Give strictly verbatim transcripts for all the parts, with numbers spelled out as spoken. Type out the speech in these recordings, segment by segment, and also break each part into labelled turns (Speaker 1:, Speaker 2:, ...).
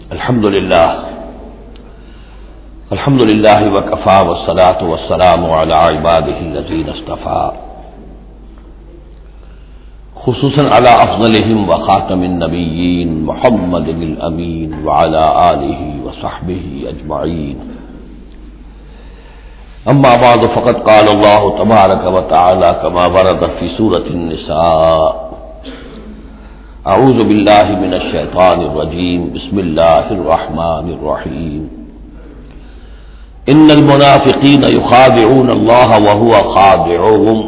Speaker 1: الحمد للہ الحمد للہ وکفی والصلاۃ والسلام علی عبادہ الذین اصطفی خصوصاً علی افضلہم وخاتم النبیین محمد الامین وعلی آلہ وصحبہ اجمعین اما بعد فقد قال اللہ تبارک وتعالی کما ورد فی سورۃ النساء اعوذ باللہ من الشیطان الرجیم بسم اللہ الرحمن الرحیم ان المنافقین یخادعون اللہ وهو خادعهم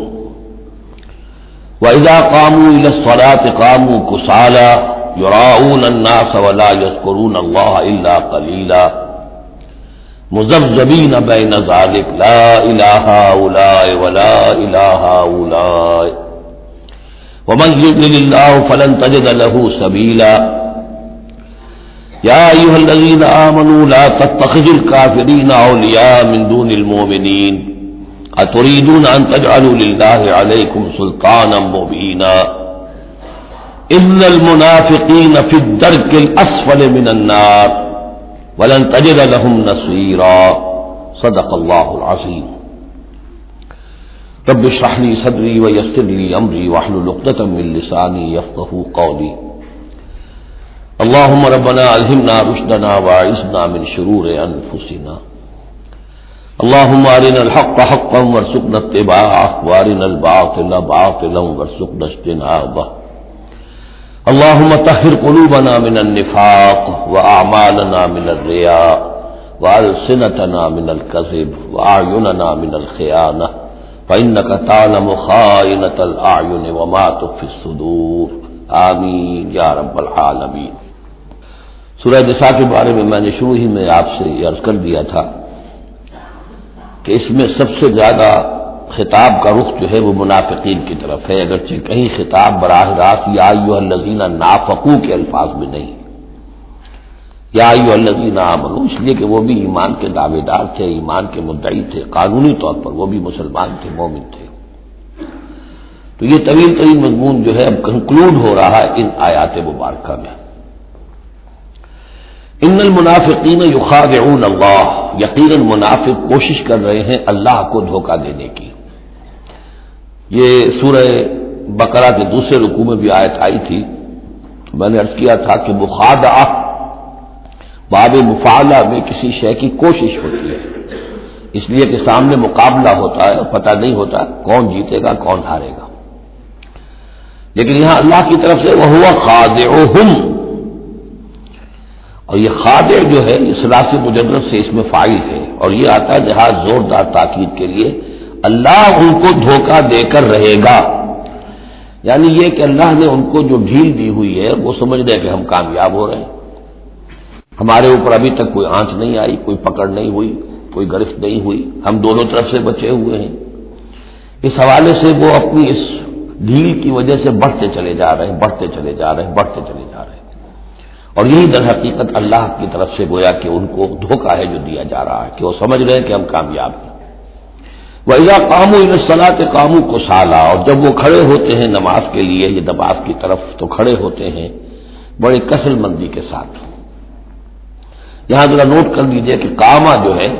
Speaker 1: وإذا قاموا إلى الصلاة قاموا كسالى يراءون الناس ولا يذكرون الله إلا قليلا مذبذبين بين ذلك لا إله هؤلاء ولا إله هؤلاء ومن يضلل الله فلن تجد له سبيلا يا أيها الذين آمنوا لا تتخذوا الكافرين أولياء من دون المؤمنين أتريدون أن تجعلوا لله عليكم سلطانا مبينا إن المنافقين في الدرك الأسفل من النار ولن تجد لهم نصيرا صدق الله العظيم رب اشرح لي صدري ويسر لي أمري واحلل عقدة من لساني يفقهوا قولي اللهم ربنا ألهمنا رشدنا وأعذنا من شرور أنفسنا اللهم أرنا الحق حقا وارزقنا اتباعه وأرنا الباطل باطلا وارزقنا اجتنابه اللهم طهر قلوبنا من النفاق وأعمالنا من الرياء وألسنتنا من الكذب وأعيننا من الخيانة فإنك تعلم خائنة الأعين وما تخفي الصدور آمین یا رب العالمین۔ سورہ نساء کے بارے میں میں نے شروع ہی میں آپ سے عرض کر دیا تھا کہ اس میں سب سے زیادہ خطاب کا رخ جو ہے وہ منافقین کی طرف ہے، اگرچہ کہیں خطاب براہ راست یا ایھا الذین نافقوا کے الفاظ میں نہیں، یا ایھا الذین آمنوا، اس لیے کہ وہ بھی ایمان کے دعوے دار تھے، ایمان کے مدعی تھے، قانونی طور پر وہ بھی مسلمان تھے، مومن تھے۔ تو یہ طویل ترین مضمون جو ہے اب کنکلوڈ ہو رہا ہے ان آیات مبارکہ میں۔ ان المنافقین یخادعون اللہ، یقیناً منافق کوشش کر رہے ہیں اللہ کو دھوکہ دینے کی۔ یہ سورہ بقرہ کے دوسرے رکوع میں بھی آیت آئی تھی، میں نے عرض کیا تھا کہ مخادعہ باب مفاعلہ میں کسی شے کی کوشش ہوتی ہے، اس لیے کہ سامنے مقابلہ ہوتا ہے، پتہ نہیں ہوتا کون جیتے گا کون ہارے گا، لیکن یہاں اللہ کی طرف سے وَهُوَ خَادِعُهُمْ، اور یہ خادع جو ہے اس راست مجرد سے اس میں فاعل ہے، اور یہ آتا ہے جہاز زوردار تاکید کے لیے، اللہ ان کو دھوکہ دے کر رہے گا، یعنی یہ کہ اللہ نے ان کو جو ڈھیل دی ہوئی ہے وہ سمجھ رہے کہ ہم کامیاب ہو رہے ہیں، ہمارے اوپر ابھی تک کوئی آنچ نہیں آئی، کوئی پکڑ نہیں ہوئی، کوئی گرفت نہیں ہوئی، ہم دونوں طرف سے بچے ہوئے ہیں۔ اس حوالے سے وہ اپنی اس ڈھیل کی وجہ سے بڑھتے چلے جا رہے ہیں بڑھتے چلے جا رہے ہیں بڑھتے چلے جا رہے ہیں، اور یہی در حقیقت اللہ کی طرف سے گویا کہ ان کو دھوکہ ہے جو دیا جا رہا ہے کہ وہ سمجھ رہے ہیں کہ ہم کامیاب ہیں۔ وَإِذَا قَامُوا إِلَى الصَّلَاةِ قَامُوا كُسَالَىٰ، اور جب وہ کھڑے ہوتے ہیں نماز کے لیے، یہ نماز کی طرف، تو کھڑے ہوتے ہیں بڑے کسل مندی کے ساتھ۔ یہاں ذرا نوٹ کر لیجئے کہ قامہ جو ہے،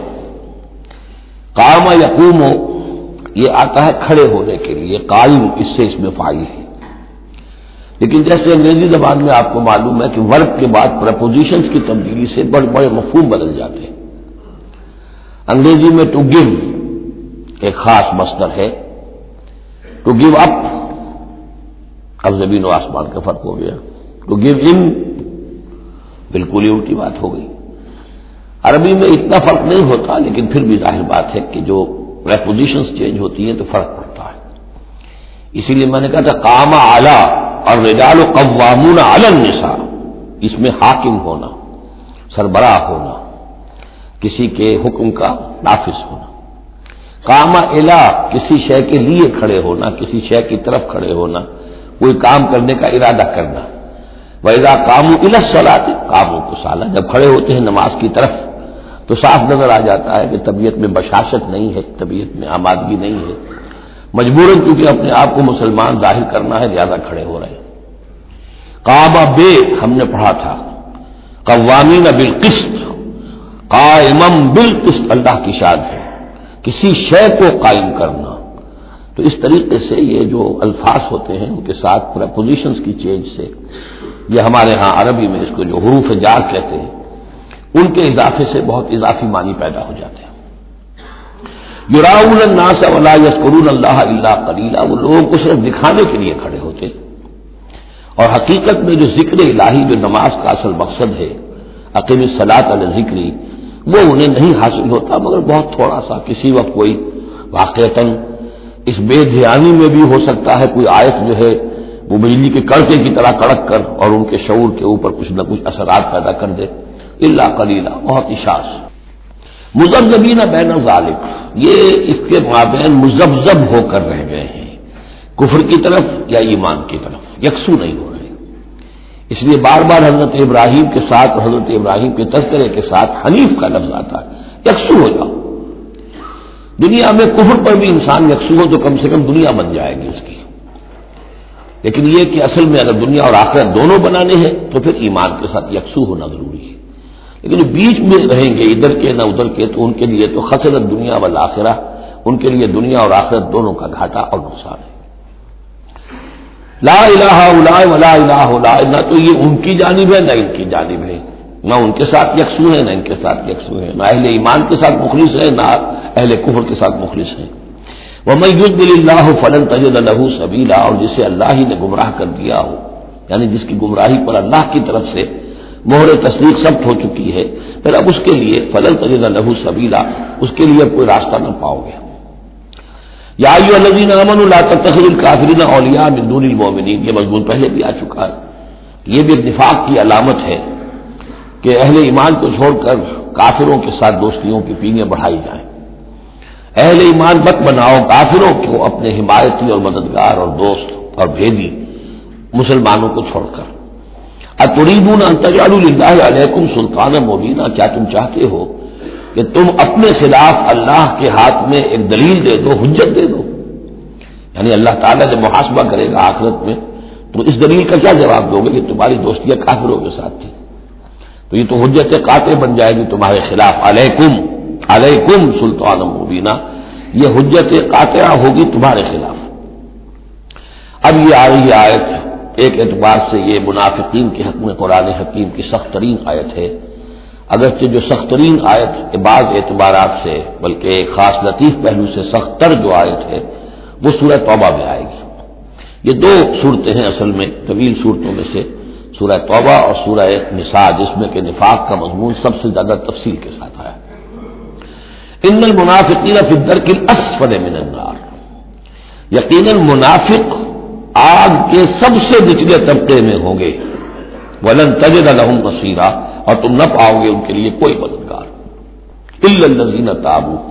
Speaker 1: قامہ یقوم، یہ آتا ہے کھڑے ہونے کے لیے، قائم اس سے اس میں فاعل ہے، لیکن جیسے انگریزی زبان میں آپ کو معلوم ہے کہ ورب کے بعد پریپوزیشنز کی تبدیلی سے بڑے بڑے مفہوم بدل جاتے ہیں۔ انگریزی میں ٹو گیو ایک خاص مصدر ہے، ٹو گیو اپ، اب زمین و آسمان کا فرق ہو گیا، ٹو گیو ان بالکل ہی الٹی بات ہو گئی۔ عربی میں اتنا فرق نہیں ہوتا، لیکن پھر بھی ظاہر بات ہے کہ جو پریپوزیشنز چینج ہوتی ہیں تو فرق پڑتا ہے، اسی لیے میں نے کہا تھا قام اعلی اور رجال قوامون علی النساء، اس میں حاکم ہونا، سربراہ ہونا، کسی کے حکم کا نافذ ہونا۔ قام الی، کسی شے کے لیے کھڑے ہونا، کسی شے کی طرف کھڑے ہونا، کوئی کام کرنے کا ارادہ کرنا۔ وَإِذَا قَامُوا إِلَى الصَّلَاةِ قَامُوا كُسَالَىٰ، جب کھڑے ہوتے ہیں نماز کی طرف تو صاف نظر آ جاتا ہے کہ طبیعت میں بشاشت نہیں ہے، طبیعت میں آمادگی نہیں ہے، مجبوراً کیونکہ اپنے آپ کو مسلمان ظاہر کرنا ہے لہذا کھڑے ہو رہے ہیں۔ قام بے ہم نے پڑھا تھا، قوامین بالقسط، قائما بالقسط اللہ کی شان ہے، کسی شے کو قائم کرنا۔ تو اس طریقے سے یہ جو الفاظ ہوتے ہیں ان کے ساتھ پریپوزیشنز کی چینج سے، یہ ہمارے ہاں عربی میں اس کو جو حروف جار کہتے ہیں، ان کے اضافے سے بہت اضافی معنی پیدا ہو جاتے ہیں۔ یراؤن الناس ولا یذکرون اللہ الا قلیلا، وہ لوگوں کو صرف دکھانے کے لیے کھڑے ہوتے، اور حقیقت میں جو ذکر الہی جو نماز کا اصل مقصد ہے، اقیم الصلاۃ علی ذکری، وہ انہیں نہیں حاصل ہوتا مگر بہت تھوڑا سا، کسی وقت کوئی واقعتاً اس بے دھیانی میں بھی ہو سکتا ہے کوئی آیت جو ہے وہ بجلی کے کڑکے کی طرح کڑک کر اور ان کے شعور کے اوپر کچھ نہ کچھ اثرات پیدا کر دے، الا قلیلا، بہت ہی شاذ۔ مذبذبین بین ذالک، یہ اس کے مابین مذبذب ہو کر رہ گئے ہیں، کفر کی طرف یا ایمان کی طرف، یکسو نہیں ہو رہے۔ اس لیے بار بار حضرت ابراہیم کے ساتھ اور حضرت ابراہیم کے تذکرے کے ساتھ حنیف کا لفظ آتا ہے، یکسو ہو جاؤ۔ دنیا میں کفر پر بھی انسان یکسو ہو تو کم سے کم دنیا بن جائے گی اس کی، لیکن یہ کہ اصل میں اگر دنیا اور آخرت دونوں بنانے ہیں تو پھر ایمان کے ساتھ یکسو ہونا ضروری ہے۔ لیکن جو بیچ میں رہیں گے ادھر کے نہ ادھر کے، تو ان کے لیے تو خسرت دنیا والآخرہ، ان کے لیے دنیا اور آخرت دونوں کا گھاٹا اور نقصان ہے۔ لا الہ الا ولا الہ الا، نہ تو یہ ان کی جانب ہے نہ ان کی جانب ہے، نہ ان کے ساتھ یکسو ہے نہ ان کے ساتھ یکسو ہے، نہ اہل ایمان کے ساتھ مخلص ہے نہ اہل کفر کے ساتھ مخلص ہے۔ وَمَن يُضْلِلِ اللَّهُ فَلَن تَجِدَ لَهُ سَبِيلًا، اور جسے اللہ ہی نے گمراہ کر دیا ہو، یعنی جس کی گمراہی پر اللہ کی طرف سے مہر تصدیق ثبت ہو چکی ہے، پھر اب اس کے لیے فَلَن تَجِدَ لَهُ سَبِيلًا، اس کے لیے اب کوئی راستہ نہ پاؤ گے۔ یا ایھا الذین آمنوا لا تتخذوا الکافرین اولیاء من دون المؤمنین، یہ مضمون پہلے بھی آ چکا ہے، یہ بھی نفاق کی علامت ہے کہ اہل ایمان کو چھوڑ کر کافروں کے ساتھ دوستیوں کی پیلیاں بڑھائی جائیں۔ اہل ایمان مت بناؤ کافروں کو اپنے حمایتی اور مددگار اور دوست اور بھیدی مسلمانوں کو چھوڑ کر۔ اتریدون ان تجعلوا للہ علیکم سلطانا مبینا، کیا تم چاہتے ہو کہ تم اپنے خلاف اللہ کے ہاتھ میں ایک دلیل دے دو، حجت دے دو؟ یعنی اللہ تعالیٰ جب محاسبہ کرے گا آخرت میں تو اس دلیل کا کیا جواب دو گے کہ تمہاری دوستیاں کافروں کے ساتھ تھی؟ تو یہ تو حجت قاطع بن جائے گی تمہارے خلاف، علیکم علیکم سلطان مبینہ، یہ حجت قاطعہ ہوگی تمہارے خلاف۔ اب یہ آ رہی آیت ایک اعتبار سے یہ منافقین کے حق میں قرآن حکیم کی سخت ترین آیت ہے، اگرچہ جو سخت ترین آیت کے بعض اعتبارات سے بلکہ ایک خاص لطیف پہلو سے سخت تر جو آیت ہے وہ سورہ توبہ میں آئے گی۔ یہ دو صورتیں ہیں اصل میں طویل صورتوں میں سے، سورہ توبہ اور سورہ نساء، جس میں کہ نفاق کا مضمون سب سے زیادہ تفصیل کے ساتھ آیا۔ ان المنافقین فی الدرک الاسفل من النار، یقیناً منافق آگ کے سب سے نچلے طبقے میں ہوں گے، ولن تجد لهم نصیرا، اور تم نہ پاؤ گے ان کے لیے کوئی مددگار، الا الذین تابوا۔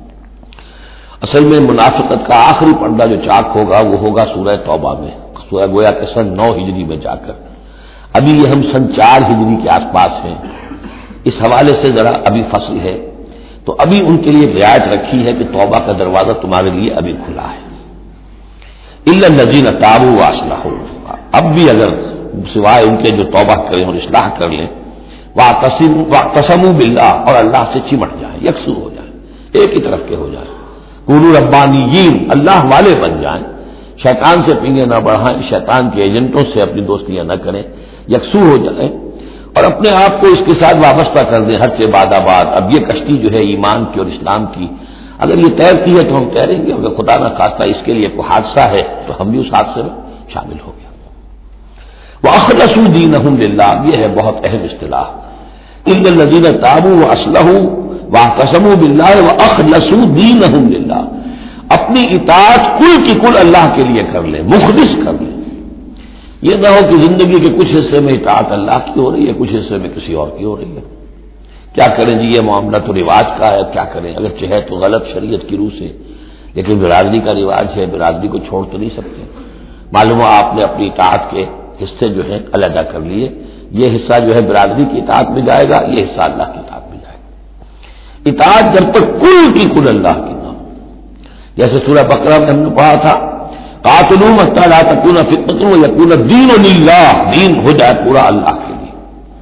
Speaker 1: اصل میں منافقت کا آخری پردہ جو چاک ہوگا وہ ہوگا سورہ توبہ میں، سورہ گویا کہ سن نو ہجری میں جا کر، ابھی یہ ہم سن چار ہجری کے آس پاس ہیں، اس حوالے سے ذرا ابھی فصل ہے، تو ابھی ان کے لیے رعایت رکھی ہے کہ توبہ کا دروازہ تمہارے لیے ابھی کھلا ہے۔ الا الذین تابوا واصلحوا، اب بھی اگر سوائے ان کے جو توبہ کریں اور اصلاح کر لیں، واعتصموا باللہ، اور اللہ سے چمٹ جائیں، یکسو ہو جائیں، ایک ہی طرف کے ہو جائیں، کونوا ربانیین، اللہ والے بن جائیں، شیطان سے پنگے نہ بڑھائیں، شیطان کے ایجنٹوں سے اپنی دوستیاں نہ کریں، یکسو ہو جائیں اور اپنے آپ کو اس کے ساتھ وابستہ کر دیں ہر کے بعد آباد۔ اب یہ کشتی جو ہے ایمان کی اور اسلام کی، اگر یہ تیرتی ہے تو ہم تیریں گے، اگر خدا نہ خواستہ اس کے لیے کوئی حادثہ ہے تو ہم بھی اس حادثے میں شامل ہو گئے۔ وَأَخْلَصُوا دِينَهُمْ لِلَّهِ، یہ ہے بہت اہم اصطلاح، إِلَّا الَّذِينَ تَابُوا وَأَصْلَحُوا وَاعْتَصَمُوا بِاللَّهِ وَأَخْلَصُوا دِينَهُمْ لِلَّهِ، اپنی اطاعت کل کی کل اللہ کے لیے کر لیں، مخلص کر لیں۔ یہ نہ ہو کہ زندگی کے کچھ حصے میں اطاعت اللہ کی ہو رہی ہے، کچھ حصے میں کسی اور کی ہو رہی ہے، کیا کریں جی، یہ معاملہ تو رواج کا ہے، کیا کریں، اگرچہ ہے تو غلط شریعت کی روح سے، لیکن برادری کا رواج ہے، برادری کو چھوڑ تو نہیں سکتے۔ معلوم ہو آپ نے اپنی اطاعت کے حصے جو ہیں علیحدہ کر لیے، یہ حصہ جو ہے برادری کی اطاعت میں جائے گا، یہ حصہ اللہ کی اطاعت میں جائے گا۔ اطاعت جب تک کل کی کل اللہ کی نہ ہو، جیسے سورہ بقرہ میں ہم نے پڑھا تھا، قاتلوہم حتی لا تکون فتنۃ ویکون الدین للہ، دین ہو جائے پورا اللہ کے لیے۔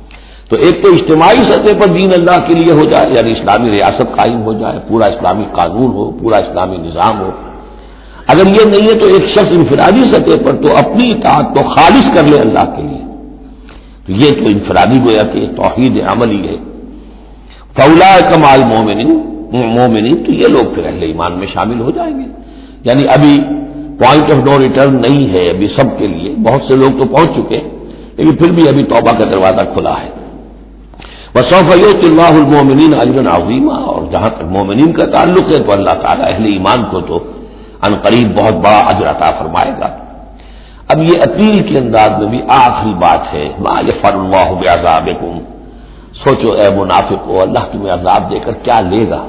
Speaker 1: تو ایک تو اجتماعی سطح پر دین اللہ کے لیے ہو جائے، یعنی اسلامی ریاست قائم ہو جائے، پورا اسلامی قانون ہو، پورا اسلامی نظام ہو۔ اگر یہ نہیں ہے تو ایک شخص انفرادی سطح پر تو اپنی اطاعت کو خالص کر لے اللہ کے لیے، تو یہ تو انفرادی گویا کہ توحید عملی ہے۔ فَأُولَٰئِكَ مَعَ الْمُؤْمِنِينَ مومنین، تو یہ لوگ پھر اہل ایمان میں شامل ہو جائیں گے۔ یعنی ابھی پوائنٹ آف نو ریٹرن نہیں ہے ابھی سب کے لیے، بہت سے لوگ تو پہنچ چکے، لیکن پھر بھی ابھی توبہ کا دروازہ کھلا ہے۔ وَسَوْفَ يُؤْتِ اللَّهُ الْمُؤْمِنِينَ أَجْرًا عَظِيمًا، اور جہاں تک مومنین کا تعلق ہے تو اللہ تعالیٰ اہل ایمان کو تو ان قریب بہت بڑا اجر عطا فرمائے گا۔ اب یہ اپیل کے انداز میں بھی آخری بات ہے، مَا يَفْعَلُ اللَّهُ بِعَذَابِكُمْ، سوچو اے منافقو اللہ تمہیں عذاب دے کر کیا لے گا۔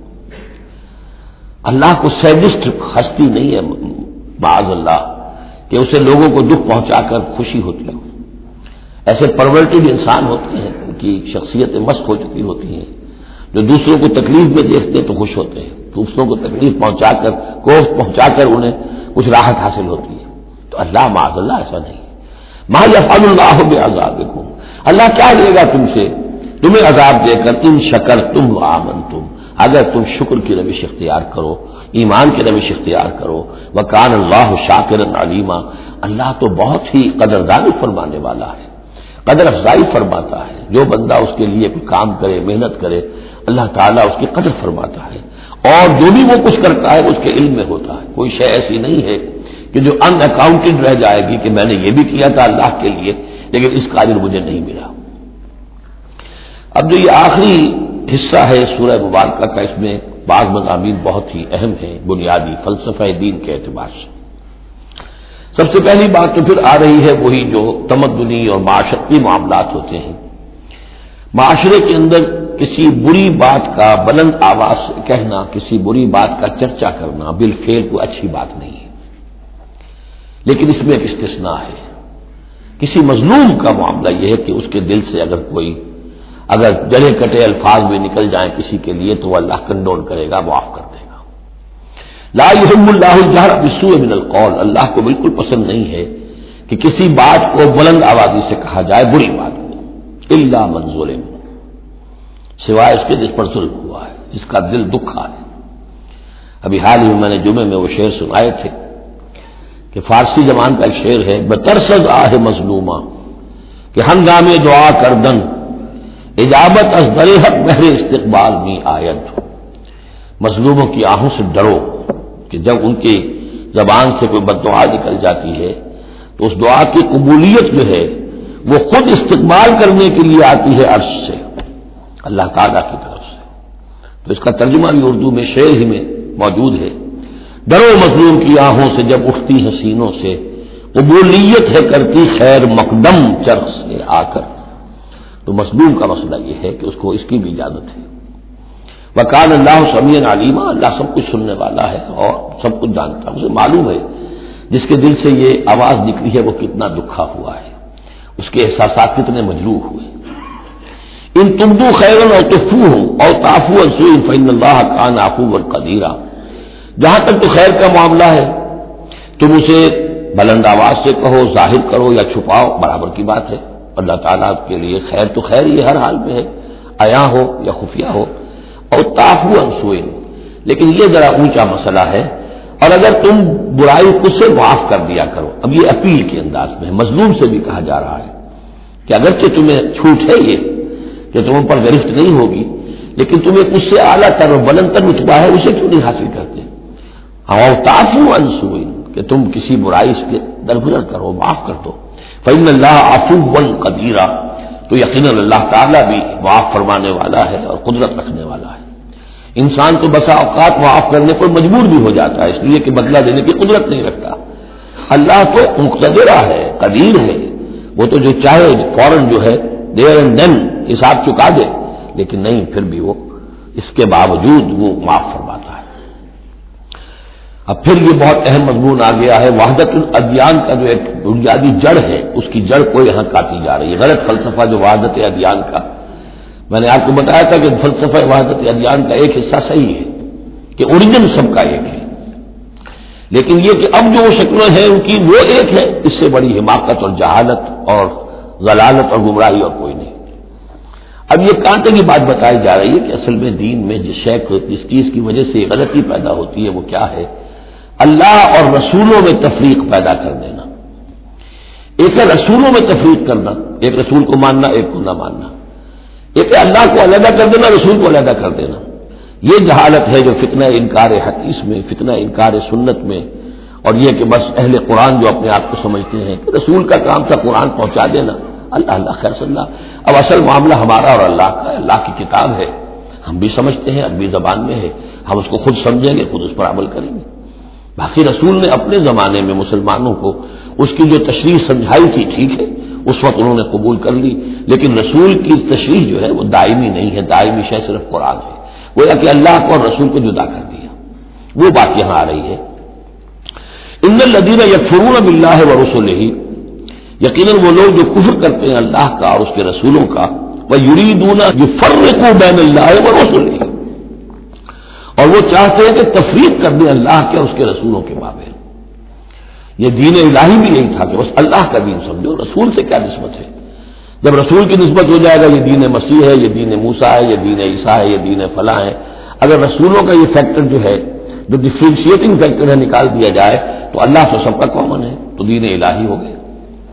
Speaker 1: اللہ کو سیڈسٹ ہستی نہیں ہے معاذ اللہ کہ اسے لوگوں کو دکھ پہنچا کر خوشی ہوتی ہو۔ ایسے پرورٹڈ انسان ہوتے ہیں، ان کی شخصیتیں مست ہو چکی ہوتی ہیں، جو دوسروں کو تکلیف میں دیکھتے ہیں تو خوش ہوتے ہیں، دوسروں کو تکلیف پہنچا کر کوفت پہنچا کر انہیں کچھ راحت حاصل ہوتی ہے۔ تو اللہ معاذ اللہ ایسا نہیں ہے۔ ما یفعل اللہ بعذابکم، اللہ کیا لے گا تم سے تمہیں عذاب دے کر، ان شکرتم وآمنتم، اگر تم شکر کی روش اختیار کرو، ایمان کی روش اختیار کرو۔ وکان اللہ شاکرا علیما، اللہ تو بہت ہی قدردانی فرمانے والا ہے، قدر افزائی فرماتا ہے۔ جو بندہ اس کے لیے کوئی کام کرے، محنت کرے، اللہ تعالیٰ اس کی قدر فرماتا ہے، اور جو بھی وہ کچھ کرتا ہے اس کے علم میں ہوتا ہے۔ کوئی شے ایسی نہیں ہے کہ جو ان اکاؤنٹڈ رہ جائے گی کہ میں نے یہ بھی کیا تھا اللہ کے لیے لیکن اس کا اجر مجھے نہیں ملا۔ اب جو یہ آخری حصہ ہے سورہ مبارکہ کا، اس میں بعض مضامین بہت ہی اہم ہیں بنیادی فلسفہ دین کے اعتبار سے۔ سب سے پہلی بات تو پھر آ رہی ہے وہی جو تمدنی اور معاشرتی معاملات ہوتے ہیں۔ معاشرے کے اندر کسی بری بات کا بلند آواز سے کہنا، کسی بری بات کا چرچا کرنا بالفعل کوئی اچھی بات نہیں ہے، لیکن اس میں ایک استثناء ہے۔ کسی مظلوم کا معاملہ یہ ہے کہ اس کے دل سے اگر کوئی اگر جڑے کٹے الفاظ میں نکل جائیں کسی کے لیے تو وہ اللہ کنڈول کرے گا، معاف کر دے گا۔ لا يحب اللہ الجہر بالسوء من القول، اللہ کو بالکل پسند نہیں ہے کہ کسی بات کو بلند آوازی سے کہا جائے، بری بات کو، الا من ظلم، سوائے اس کے جس پر ظلم ہوا ہے، جس کا دل دکھا ہے۔ ابھی حال ہی میں میں نے جمعے میں وہ شعر سنائے تھے کہ فارسی زبان کا ایک شعر ہے، بترسز آہ مظلومہ کہ ہنگامے دعا کردن، اجابت از در حق بہر استقبال می آیت۔ مظلوموں کی آہوں سے ڈرو کہ جب ان کی زبان سے کوئی بد دعا نکل جاتی ہے تو اس دعا کی قبولیت جو ہے وہ خود استقبال کرنے کے لیے آتی ہے عرش سے، اللہ تعالیٰ کی طرف سے۔ تو اس کا ترجمہ بھی اردو میں شعر ہی میں موجود ہے، ڈرو مظلوم کی آہوں سے جب اٹھتی حسینوں سے، قبولیت ہے کرتی خیر مقدم چرخ سے آ کر۔ تو مظلوم کا مسئلہ یہ ہے کہ اس کو اس کی بھی اجازت ہے۔ وکان اللہ سمیعا علیما، اللہ سب کچھ سننے والا ہے اور سب کچھ جانتا ہے، اسے معلوم ہے جس کے دل سے یہ آواز نکلی ہے وہ کتنا دکھا ہوا ہے، اس کے احساسات کتنے مجروح ہوئے۔ ان تبدو خیرا او تخفوہ او تعفو عن سوء فإن اللہ کان عفوا قدیرا، جہاں تک تو خیر کا معاملہ ہے تم اسے بلند آواز سے کہو، ظاہر کرو یا چھپاؤ، برابر کی بات ہے۔ اللہ تعالیٰ کے لیے خیر تو خیر یہ ہر حال میں ہے، عیاں ہو یا خفیہ ہو۔ اور تعفو عن سوء، لیکن یہ ذرا اونچا مسئلہ ہے، اور اگر تم برائی خود سے معاف کر دیا کرو۔ اب یہ اپیل کے انداز میں مظلوم سے بھی کہا جا رہا ہے کہ اگرچہ تمہیں چھوٹ ہے یہ کہ تم پر گرفت نہیں ہوگی، لیکن تمہیں اس سے اعلیٰ تر اور بلند تر رتبہ ہے، اسے کیوں نہیں حاصل کرتے؟ اور تعفو عن سوء، کہ تم کسی برائی سے درگزر کرو، معاف کر دو۔ فإن اللہ عفو قدیر، تو یقیناً اللہ تعالیٰ بھی معاف فرمانے والا ہے اور قدرت رکھنے والا ہے۔ انسان تو بسا اوقات معاف کرنے پر مجبور بھی ہو جاتا ہے، اس لیے کہ بدلہ دینے کی قدرت نہیں رکھتا۔ اللہ تو مقتدرہ ہے، قدیر ہے، وہ تو جو چاہے فوراً جو ہے دیر اینڈ دین حساب چکا دے، لیکن نہیں، پھر بھی وہ اس کے باوجود وہ معاف فرماتا ہے۔ اب پھر یہ بہت اہم مضمون آ گیا ہے، وحدت الادیان کا جو ایک بنیادی جڑ ہے، اس کی جڑ کو یہاں کاٹی جا رہی ہے۔ غلط فلسفہ جو وحدت ادیان کا، میں نے آپ کو بتایا تھا کہ فلسفہ وحدت ادیان کا ایک حصہ صحیح ہے کہ اوریجن سب کا ایک ہے، لیکن یہ کہ اب جو شکلیں ہیں ان کی وہ ایک ہے، اس سے بڑی حماقت اور جہالت اور ضلالت اور گمراہی اور کوئی نہیں۔ اب یہ کانٹے کی بات بتائی جا رہی ہے کہ اصل میں دین میں جس شے کو جس چیز کی وجہ سے غلطی پیدا ہوتی ہے وہ کیا ہے؟ اللہ اور رسولوں میں تفریق پیدا کر دینا. ایک ہے رسولوں میں تفریق کرنا، ایک رسول کو ماننا ایک کو نہ ماننا. ایک ہے اللہ کو علیحدہ کر دینا، رسول کو علیحدہ کر دینا. یہ جہالت ہے جو فتنہ انکار حدیث میں، فتنہ انکار سنت میں، اور یہ کہ بس اہل قرآن جو اپنے آپ کو سمجھتے ہیں کہ رسول کا کام تھا قرآن پہنچا دینا، اللہ اللہ خیر صلی اللہ. اب اصل معاملہ ہمارا اور اللہ کا ہے. اللہ کی کتاب ہے، ہم بھی سمجھتے ہیں، عربی زبان میں ہے، ہم اس کو خود سمجھیں گے، خود اس پر عمل کریں گے. باقی رسول نے اپنے زمانے میں مسلمانوں کو اس کی جو تشریح سمجھائی تھی ٹھیک ہے، اس وقت انہوں نے قبول کر لی، لیکن رسول کی تشریح جو ہے وہ دائمی نہیں ہے. دائمی شے صرف قرآن ہے. گویا کہ اللہ کو اور رسول کو جدا کر دیا. وہ بات یہاں آ رہی ہے. ان الذین یکفرون باللہ ورسلہ، یقیناً وہ لوگ جو کفر کرتے ہیں اللہ کا اور اس کے رسولوں کا، ویریدون یفرقوا بین اللہ ورسلہ، اور وہ چاہتے ہیں کہ تفریق کر دیں اللہ کے اور اس کے رسولوں کے مابین. یہ دین الہی بھی یہی تھا کہ بس اللہ کا دین سمجھو، رسول سے کیا نسبت ہے؟ جب رسول کی نسبت ہو جائے گا یہ دین مسیح ہے، یہ دین موسیٰ ہے، یہ دین عیسیٰ ہے، یہ دین فلاں ہے. اگر رسولوں کا یہ فیکٹر جو ہے جو ڈفرینشیٹنگ فیکٹر ہے نکال دیا جائے تو اللہ تو سب کا کامن ہے، تو دین الہی ہو گئے.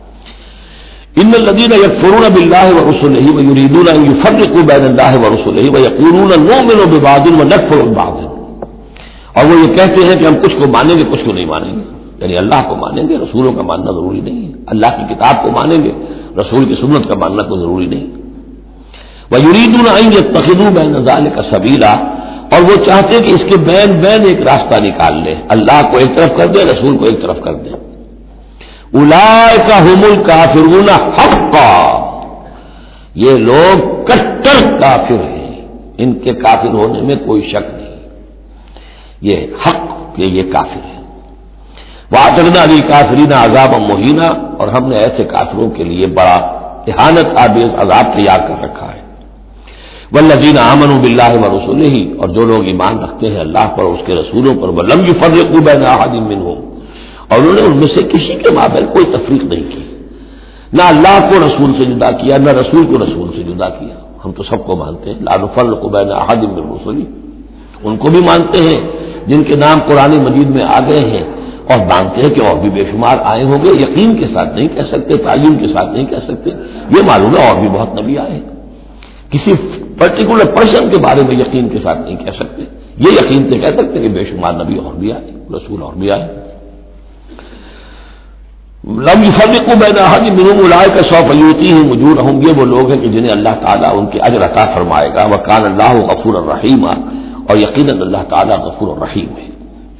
Speaker 1: ان الذین یکفرون باللہ ورسلہ ویریدون ان یفرقوا بین اللہ ورسلہ ویقولون نؤمن ببعض ونکفر ببعض، اور وہ یہ کہتے ہیں کہ ہم کچھ کو مانیں گے کچھ کو نہیں مانیں گے. یعنی اللہ کو مانیں گے، رسولوں کا ماننا ضروری نہیں ہے. اللہ کی کتاب کو مانیں گے، رسول کی سنت کا ماننا کوئی ضروری نہیں. وَيُرِيدُونَ أَن يَتَّخِذُوا بَيْنَ ذَلِكَ سَبِيلًا، اور وہ چاہتے ہیں کہ اس کے بین بین ایک راستہ نکال لیں، اللہ کو ایک طرف کر دیں، رسول کو ایک طرف کر دیں. أُولَٰئِكَ هُمُ الْكَافِرُونَ حَقًّا، یہ لوگ کٹر کافر ہیں، ان کے کافر ہونے میں کوئی شک نہیں. یہ حق کہ یہ کافر ہے. وَأَعْتَدْنَا لِلْكَافِرِينَ عَذَابًا مُهِينًا، اور ہم نے ایسے کافروں کے لیے بڑا اہانت آمیز عذاب تیار کر رکھا ہے. وَالَّذِينَ آمَنُوا بِاللَّهِ وَرُسُلِهِ، اور جو لوگ ایمان رکھتے ہیں اللہ پر اور اس کے رسولوں پر، وَلَمْ يُفَرِّقُوا بَيْنَ أَحَدٍ مِّنْهُمْ، اور انہوں نے ان میں سے کسی کے مابین کوئی تفریق نہیں کی، نہ اللہ کو رسول سے جدا کیا نہ رسول کو رسول سے جدا کیا. ہم تو سب کو مانتے ہیں، لَا نُفَرِّقُ بَيْنَ أَحَدٍ مِّن رُّسُلِهِ، ان کو بھی مانتے ہیں جن کے نام قرآن مجید میں آ گئے ہیں، اور مانتے ہیں کہ اور بھی بے شمار آئے ہوں گے. یقین کے ساتھ نہیں کہہ سکتے، تعلیم کے ساتھ نہیں کہہ سکتے. یہ معلوم ہے اور بھی بہت نبی آئے، کسی پرٹیکولر پرسن کے بارے میں یقین کے ساتھ نہیں کہہ سکتے. یہ یقین سے کہہ سکتے کہ بے شمار نبی اور بھی آئے، رسول اور بھی آئے. لم يفرقوا بین احد منهم اولئک سوف یؤتیہم اجورہم، یہ وہ لوگ ہیں کہ جنہیں اللہ تعالیٰ ان کے اجر عطا فرمائے گا. وکان اللہ غفورا رحیما، اور یقیناً اللہ تعالیٰ غفور الرحیم ہے.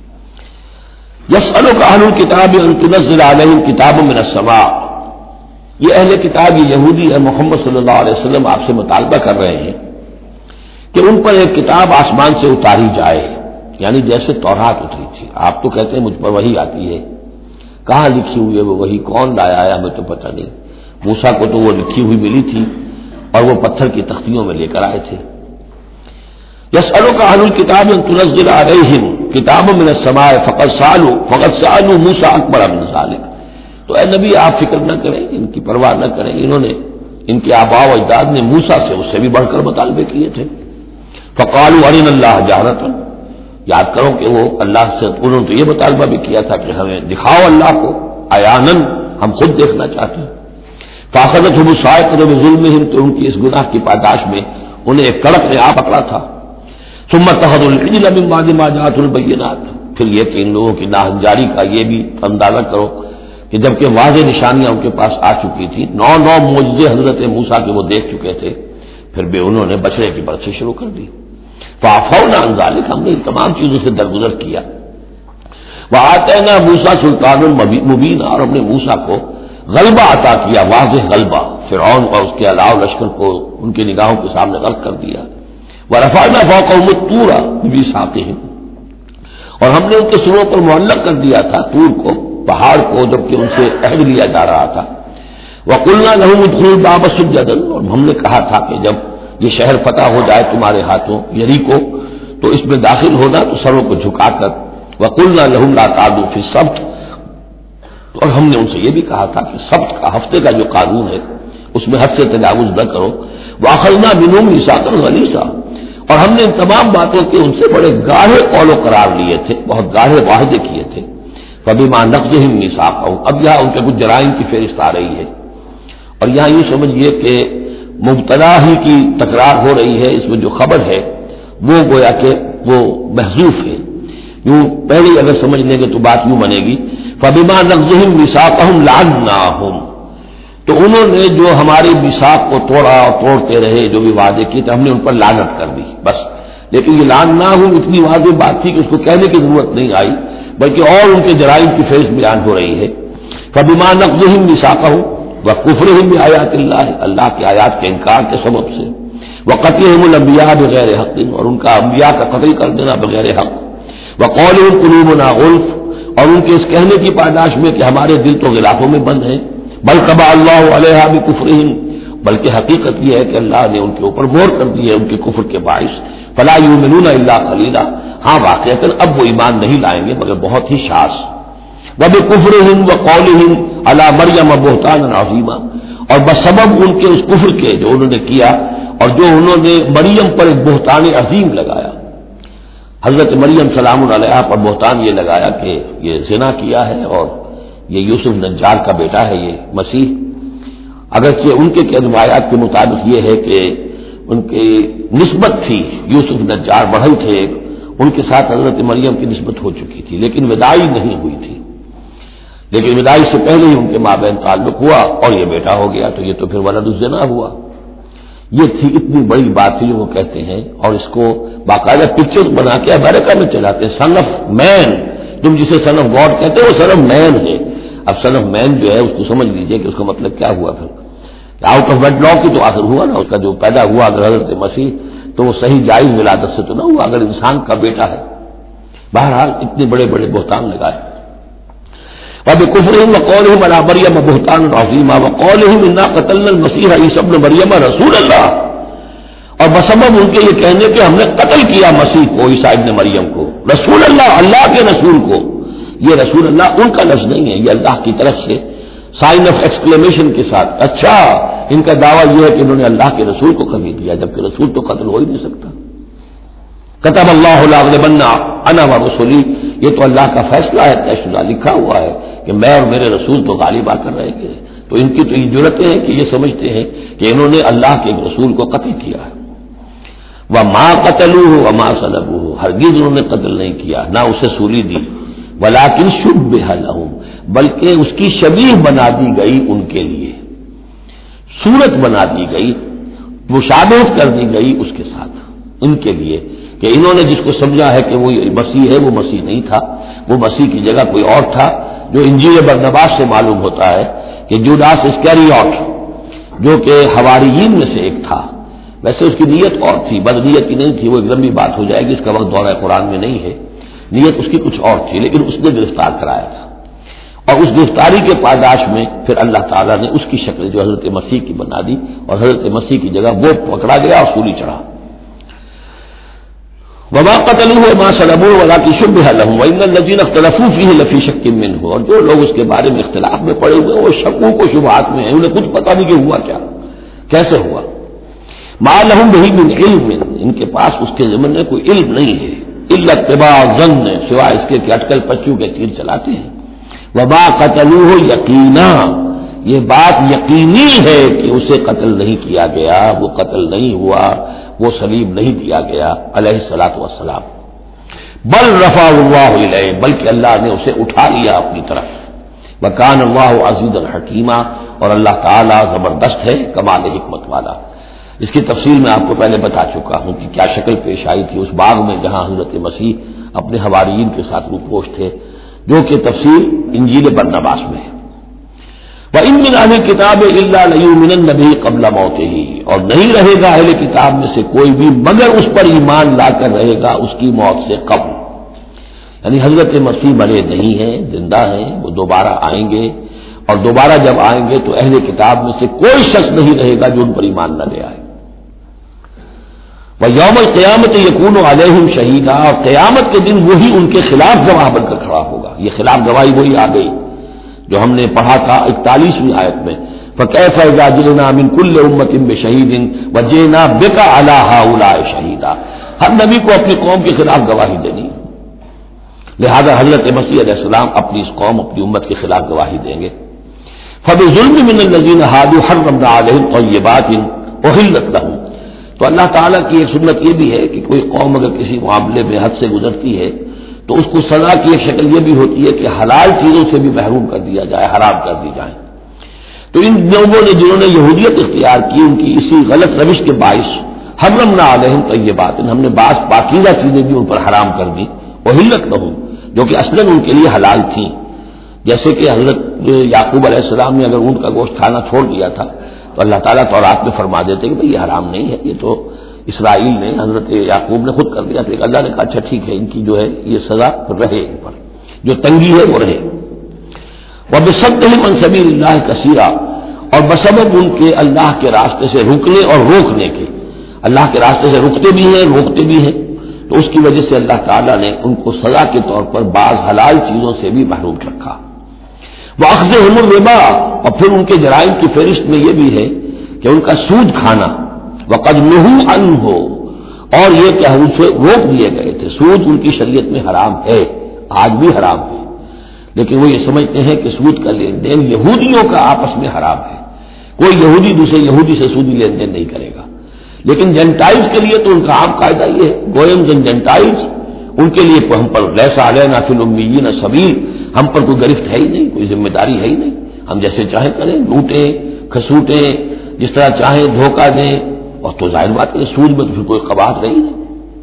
Speaker 1: یسألک اہل الکتاب ان تنزل علیہم کتاب من السماء، یہ اہل کتاب یہ یہودی ہے، محمد صلی اللہ علیہ وسلم آپ سے مطالبہ کر رہے ہیں کہ ان پر ایک کتاب آسمان سے اتاری جائے، یعنی جیسے تورات اتری تھی. آپ تو کہتے ہیں مجھ پر وحی آتی ہے، کہاں لکھی ہوئی ہے وہ وحی، کون لایا ہے ہمیں تو پتہ نہیں. موسیٰ کو تو وہ لکھی ہوئی ملی تھی اور وہ پتھر کی تختیوں میں لے کر آئے تھے. یسألک اہل الکتاب ان تنزل علیہم کتاب من السماء فقد سالوا فقد سالوا موسیٰ اکبر من ذلک، تو اے نبی آپ فکر نہ کریں، ان کی پرواہ نہ کریں. انہوں نے، ان کے آباء و اجداد نے موسیٰ سے اس سے بھی بڑھ کر مطالبے کیے تھے. فقالوا ارنا اللہ جہرۃ، یاد کرو کہ وہ اللہ سے انہوں نے تو یہ مطالبہ بھی کیا تھا کہ ہمیں دکھاؤ اللہ کو عیاناً، ہم خود دیکھنا چاہتے ہیں. فاخذتهم الصاعقۃ بظلمهم، تو ان کی اس گناہ کی پاداش میں انہیں ایک کڑک نے آ پکڑا تھا. ثم اتخذوا العجل من بعد ما جاءتهم البينات، پھر یہ کہ ان لوگوں کی ناہنجاری کا یہ بھی اندازہ کرو کہ جبکہ واضح نشانیاں ان کے پاس آ چکی تھی، نو نو معجزے حضرت موسیٰ کے وہ دیکھ چکے تھے، پھر بھی انہوں نے بچنے کی برسی شروع کر دی. فعفونا عن ذلک، ہم نے ان تمام چیزوں سے درگزر کیا. وآتینا موسیٰ سلطان مبین، اور ہم نے موسیٰ کو غلبہ عطا کیا، واضح غلبہ. فرعون اور اس کے علاوہ لشکر کو ان کی نگاہوں کے سامنے غرق کر دیا. ورفعنا فوقهم الطور بميثاقهم، اور ہم نے ان کے سروں پر معلق کر دیا تھا طور کو، پہاڑ کو، جبکہ ان سے عہد لیا جا رہا تھا. وقلنا لهم ادخلوا الباب سجدا، اور ہم نے کہا تھا کہ جب یہ شہر فتح ہو جائے تمہارے ہاتھوں، یریکو، تو اس میں داخل ہونا تو سروں کو جھکا کر. وقلنا لهم لا تعدوا في السبت، اور ہم نے ان سے یہ بھی کہا تھا کہ سبت کا، ہفتے کا جو قانون ہے اس میں حد سے تجاوز نہ کرو. وَأَخَذْنَا مِنْهُمْ مِيثَاقًا غَلِيظًا، اور ہم نے ان تمام باتوں کے ان سے بڑے گاڑھے قول و قرار لیے تھے، بہت گاڑھے معاہدے کیے تھے. فَبِمَا نَقْضِهِمْ مِيثَاقَهُمْ، اب یہاں ان کے کچھ جرائم کی فہرست آ رہی ہے، اور یہاں یوں سمجھیے کہ مبتدا ہی کی تکرار ہو رہی ہے، اس میں جو خبر ہے وہ گویا کہ وہ محذوف ہے. یوں پہلے اگر سمجھ لیں گے تو بات یوں بنے گی فَبِمَا نَقْضِهِمْ مِيثَاقَهُمْ لَعَنَّاهُمْ، تو انہوں نے جو ہماری میثاق کو توڑا اور توڑتے رہے، جو بھی وعدے کیے تھے، ہم نے ان پر لعنت کر دی بس. لیکن یہ لعناہم اتنی واضح بات تھی کہ اس کو کہنے کی ضرورت نہیں آئی، بلکہ اور ان کے جرائم کی فہرست بیان ہو رہی ہے. فَبِمَا نَقْضِهِمْ مِيثَاقَهُمْ وَكُفْرِهِمْ بِآيَاتِ اللَّهِ، اللہ کی آیات کے انکار کے سبب سے، وَقَتْلِهِمُ الْأَنبِيَاءَ بِغَيْرِ حَقٍّ، اور ان کا انبیاء کا قتل کر دینا بغیر حق. وَقَوْلِهِمْ قُلُوبُنَا غُلْفٌ، اور ان کے اس کہنے کی پاداش میں کہ ہمارے دل تو غلافوں میں بند ہیں. بل طبع اللہ علیہا بکفرہم، بلکہ حقیقت یہ ہے کہ اللہ نے ان کے اوپر مہر کر دی ہے ان کے کفر کے باعث. فلا یؤمنون الا قلیلا، ہاں واقعتاً اب وہ ایمان نہیں لائیں گے مگر بہت ہی شاذ. وبکفرہم وقولہم علی مریم بہتانا عظیما، اور بسبب ان کے اس کفر کے جو انہوں نے کیا اور جو انہوں نے مریم پر ایک بہتان عظیم لگایا، حضرت مریم سلام علیہا پر بہتان یہ لگایا کہ یہ زنا کیا ہے اور یہ یوسف نجار کا بیٹا ہے یہ مسیح. اگرچہ ان کے روایات کے مطابق یہ ہے کہ ان کی نسبت تھی، یوسف نجار بڑھئی تھے، ان کے ساتھ حضرت مریم کی نسبت ہو چکی تھی لیکن وداعی نہیں ہوئی تھی. لیکن وداعی سے پہلے ہی ان کے مابین تعلق ہوا اور یہ بیٹا ہو گیا، تو یہ تو پھر ولد الزنا ہوا. یہ تھی اتنی بڑی بات تھی جو وہ کہتے ہیں، اور اس کو باقاعدہ پکچر بنا کے امریکہ میں چلاتے ہیں. سن آف مین، تم جسے سن آف گاڈ کہتے ہو وہ سن آف مین ہے. اب سن آف مین جو ہے اس کو سمجھ لیجئے کہ اس کا مطلب کیا ہوا. پھر آؤٹ آف ویڈ لاک کی تو آخر ہوا نا، اس کا جو پیدا ہوا اگر حضرت مسیح تو وہ صحیح جائز ولادت سے تو نہ ہوا اگر انسان کا بیٹا ہے. بہرحال اتنے بڑے بڑے بہتان لگائے. وَبِكُفْرِهِمْ وَقَوْلِهِمْ عَلَىٰ مَرْيَمَ بُهْتَانًا عَظِيمًا وَقَوْلِهِمْ إِنَّا قَتَلْنَا الْمَسِيحَ عِيسَى ابْنَ مَرْيَمَ رَسُولَ اللَّهِ، اور بسبب ان کے یہ کہنے کہ ہم نے قتل کیا مسیح کو، عیسیٰ ابن مریم کو، رسول اللہ، اللہ کے رسول کو. یہ رسول اللہ ان کا لفظ نہیں ہے، یہ اللہ کی طرف سے سائن آف ایکسکلیمیشن کے ساتھ. اچھا ان کا دعویٰ یہ ہے کہ انہوں نے اللہ کے رسول کو قتل کیا، جبکہ رسول تو قتل ہو ہی نہیں سکتا. کتب اللہ لأغلبن انا ورسلی، یہ تو اللہ کا فیصلہ ہے، طے شدہ لکھا ہوا ہے کہ میں اور میرے رسول تو غالب آ کر رہیں گے. تو ان کی تو یہ جرتیں ہیں کہ یہ سمجھتے ہیں کہ انہوں نے اللہ کے ایک رسول کو قتل کیا ہے. وما قتلوه وما صلبوه، ہرگز انہوں نے قتل نہیں کیا نہ اسے سولی دی. ولکن شبہ لهم، بلکہ اس کی شبیہ بنا دی گئی ان کے لیے، صورت بنا دی گئی، مشابہت کر دی گئی اس کے ساتھ ان کے لیے، کہ انہوں نے جس کو سمجھا ہے کہ وہ مسیح ہے وہ مسیح نہیں تھا، وہ مسیح کی جگہ کوئی اور تھا. جو انجیل برنباس سے معلوم ہوتا ہے کہ جوڈاس اسکریوٹ جو کہ حواریین میں سے ایک تھا، ویسے اس کی نیت اور تھی، بد نیت کی نہیں تھی، وہ ایک لمبی بات ہو جائے گی، اس کا وقت دورہ قرآن میں نہیں ہے. نیت اس کی کچھ اور تھی لیکن اس نے گرفتار کرایا تھا، اور اس گرفتاری کے پاداش میں پھر اللہ تعالیٰ نے اس کی شکل جو حضرت مسیح کی بنا دی، اور حضرت مسیح کی جگہ وہ پکڑا گیا اور سولی چڑھا. وما قتلوه وما صلبوه ولكن شبه لهم وان الذين اختلفوا فيه لفي شك منه، اور جو لوگ اس کے بارے میں اختلاف میں پڑے ہوئے وہ شکوک و شبہات میں ہیں، انہیں کچھ پتہ نہیں کہ ہوا کیا، کیسے ہوا. ما لهم به من علم، ان کے پاس اس کے ضمن میں کوئی علم نہیں ہے، الا اتباع الظن، سوائے اس کے کہ اٹکل پچو کے تیر چلاتے ہیں. وما قتلوه یقینا، یہ بات یقینی ہے کہ اسے قتل نہیں کیا گیا، وہ قتل نہیں ہوا، وہ سلیب نہیں دیا گیا علیہ الصلوۃ والسلام. بل رفع اللہ الیہ، بلکہ اللہ نے اسے اٹھا لیا اپنی طرف. وکان اللہ عزیزا حکیما، اور اللہ تعالی زبردست ہے، کمال حکمت والا. اس کی تفصیل میں آپ کو پہلے بتا چکا ہوں کہ کیا شکل پیش آئی تھی اس باغ میں جہاں حضرت مسیح اپنے حواریین کے ساتھ روپوش تھے، جو کہ تفصیل انجیل برنباس میں ہے. وَإِن مِّنْ أَهْلِ الْكِتَابِ إِلَّا لَيُؤْمِنَنَّ بِهِ قَبْلَ مَوْتِهِ، اور نہیں رہے گا اہل کتاب میں سے کوئی بھی مگر اس پر ایمان لا کر رہے گا اس کی موت سے قبل. یعنی حضرت مسیح مرے نہیں ہیں، زندہ ہیں، وہ دوبارہ آئیں گے، اور دوبارہ جب آئیں گے تو اہل کتاب میں سے کوئی شخص نہیں رہے گا جو ان پر ایمان نہ لے آئے. وَيَوْمَ الْقِيَامَةِ يَكُونُ عَلَيْهِمْ شَهِيدًا، اور قیامت کے دن وہی ان کے خلاف گواہ بن کر کھڑا ہوگا. یہ خلاف گواہی وہی آ گئی جو ہم نے پڑھا تھا اکتالیسویں آیت میں، فکیف اذا جئنا من کل امۃ بشہید وجئنا بک علی ہؤلاء شہیدا. ہر نبی کو اپنی قوم کے خلاف گواہی دینی، لہذا حضرت مسیح علیہ السلام اپنی اس قوم اپنی امت کے خلاف گواہی دیں گے. فبظلم من الذین ہادوا حرمنا علیہم طیبات احلت لهم. تو اللہ تعالیٰ کی ایک سنت یہ بھی ہے کہ کوئی قوم اگر کسی معاملے میں حد سے گزرتی ہے تو اس کو سزا کی ایک شکل یہ بھی ہوتی ہے کہ حلال چیزوں سے بھی محروم کر دیا جائے، حرام کر دی جائے. تو ان لوگوں نے جنہوں نے یہودیت اختیار کی، ان کی اسی غلط روش کے باعث حرمنا علیہم طیبات، ہم نے بعض پاکیزہ چیزیں بھی ان پر حرام کر دی، احلت لهم، جو کہ اصلاً ان کے لیے حلال تھیں. جیسے کہ حضرت یعقوب علیہ السلام نے اگر اونٹ کا گوشت کھانا چھوڑ دیا تھا تو اللہ تعالیٰ تورات میں فرما دیتے کہ بھئی یہ حرام نہیں ہے، یہ تو اسرائیل نے حضرت یعقوب نے خود کر دیا. تو اللہ نے کہا اچھا ٹھیک ہے، ان کی جو ہے یہ سزا رہے، ان پر جو تنگی ہے وہ رہے. وَبِصَدِّهِمْ عَنْ سَبِيلِ اللَّهِ كَثِيرًا، اور بسبب ان کے اللہ کے راستے سے رکنے اور روکنے کے، اللہ کے راستے سے رکتے بھی ہیں روکتے بھی ہیں، تو اس کی وجہ سے اللہ تعالیٰ نے ان کو سزا کے طور پر بعض حلال چیزوں سے بھی محروم رکھا. وَأَخْذِهِمُ الرِّبَا، اور پھر ان کے جرائم کی فہرست میں یہ بھی ہے کہ ان کا سود کھانا. وَقَدْ نُهُوا عَنْهُ، اور یہ کہ ہم اسے روک دیے گئے تھے. سود ان کی شریعت میں حرام ہے، آج بھی حرام ہے، لیکن وہ یہ سمجھتے ہیں کہ سود کا لین دین یہودیوں کا آپس میں حرام ہے، کوئی یہودی دوسرے یہودی سے سودی لین دین نہیں کرے گا. لیکن جینٹائلز کے لیے تو ان کا عام قاعدہ یہ ہے، گوئمز اینڈ جینٹائلز، ان کے لیے ہم پر لیس علینا فی الامیین سبیل، ہم پر کوئی گرفت ہے ہی نہیں، کوئی ذمہ داری ہے ہی نہیں، ہم جیسے چاہیں کریں، لوٹیں کھسوٹیں، جس طرح چاہیں دھوکہ دیں. اور تو ظاہر بات ہے سود میں تو پھر کوئی قباحت رہی نہیں.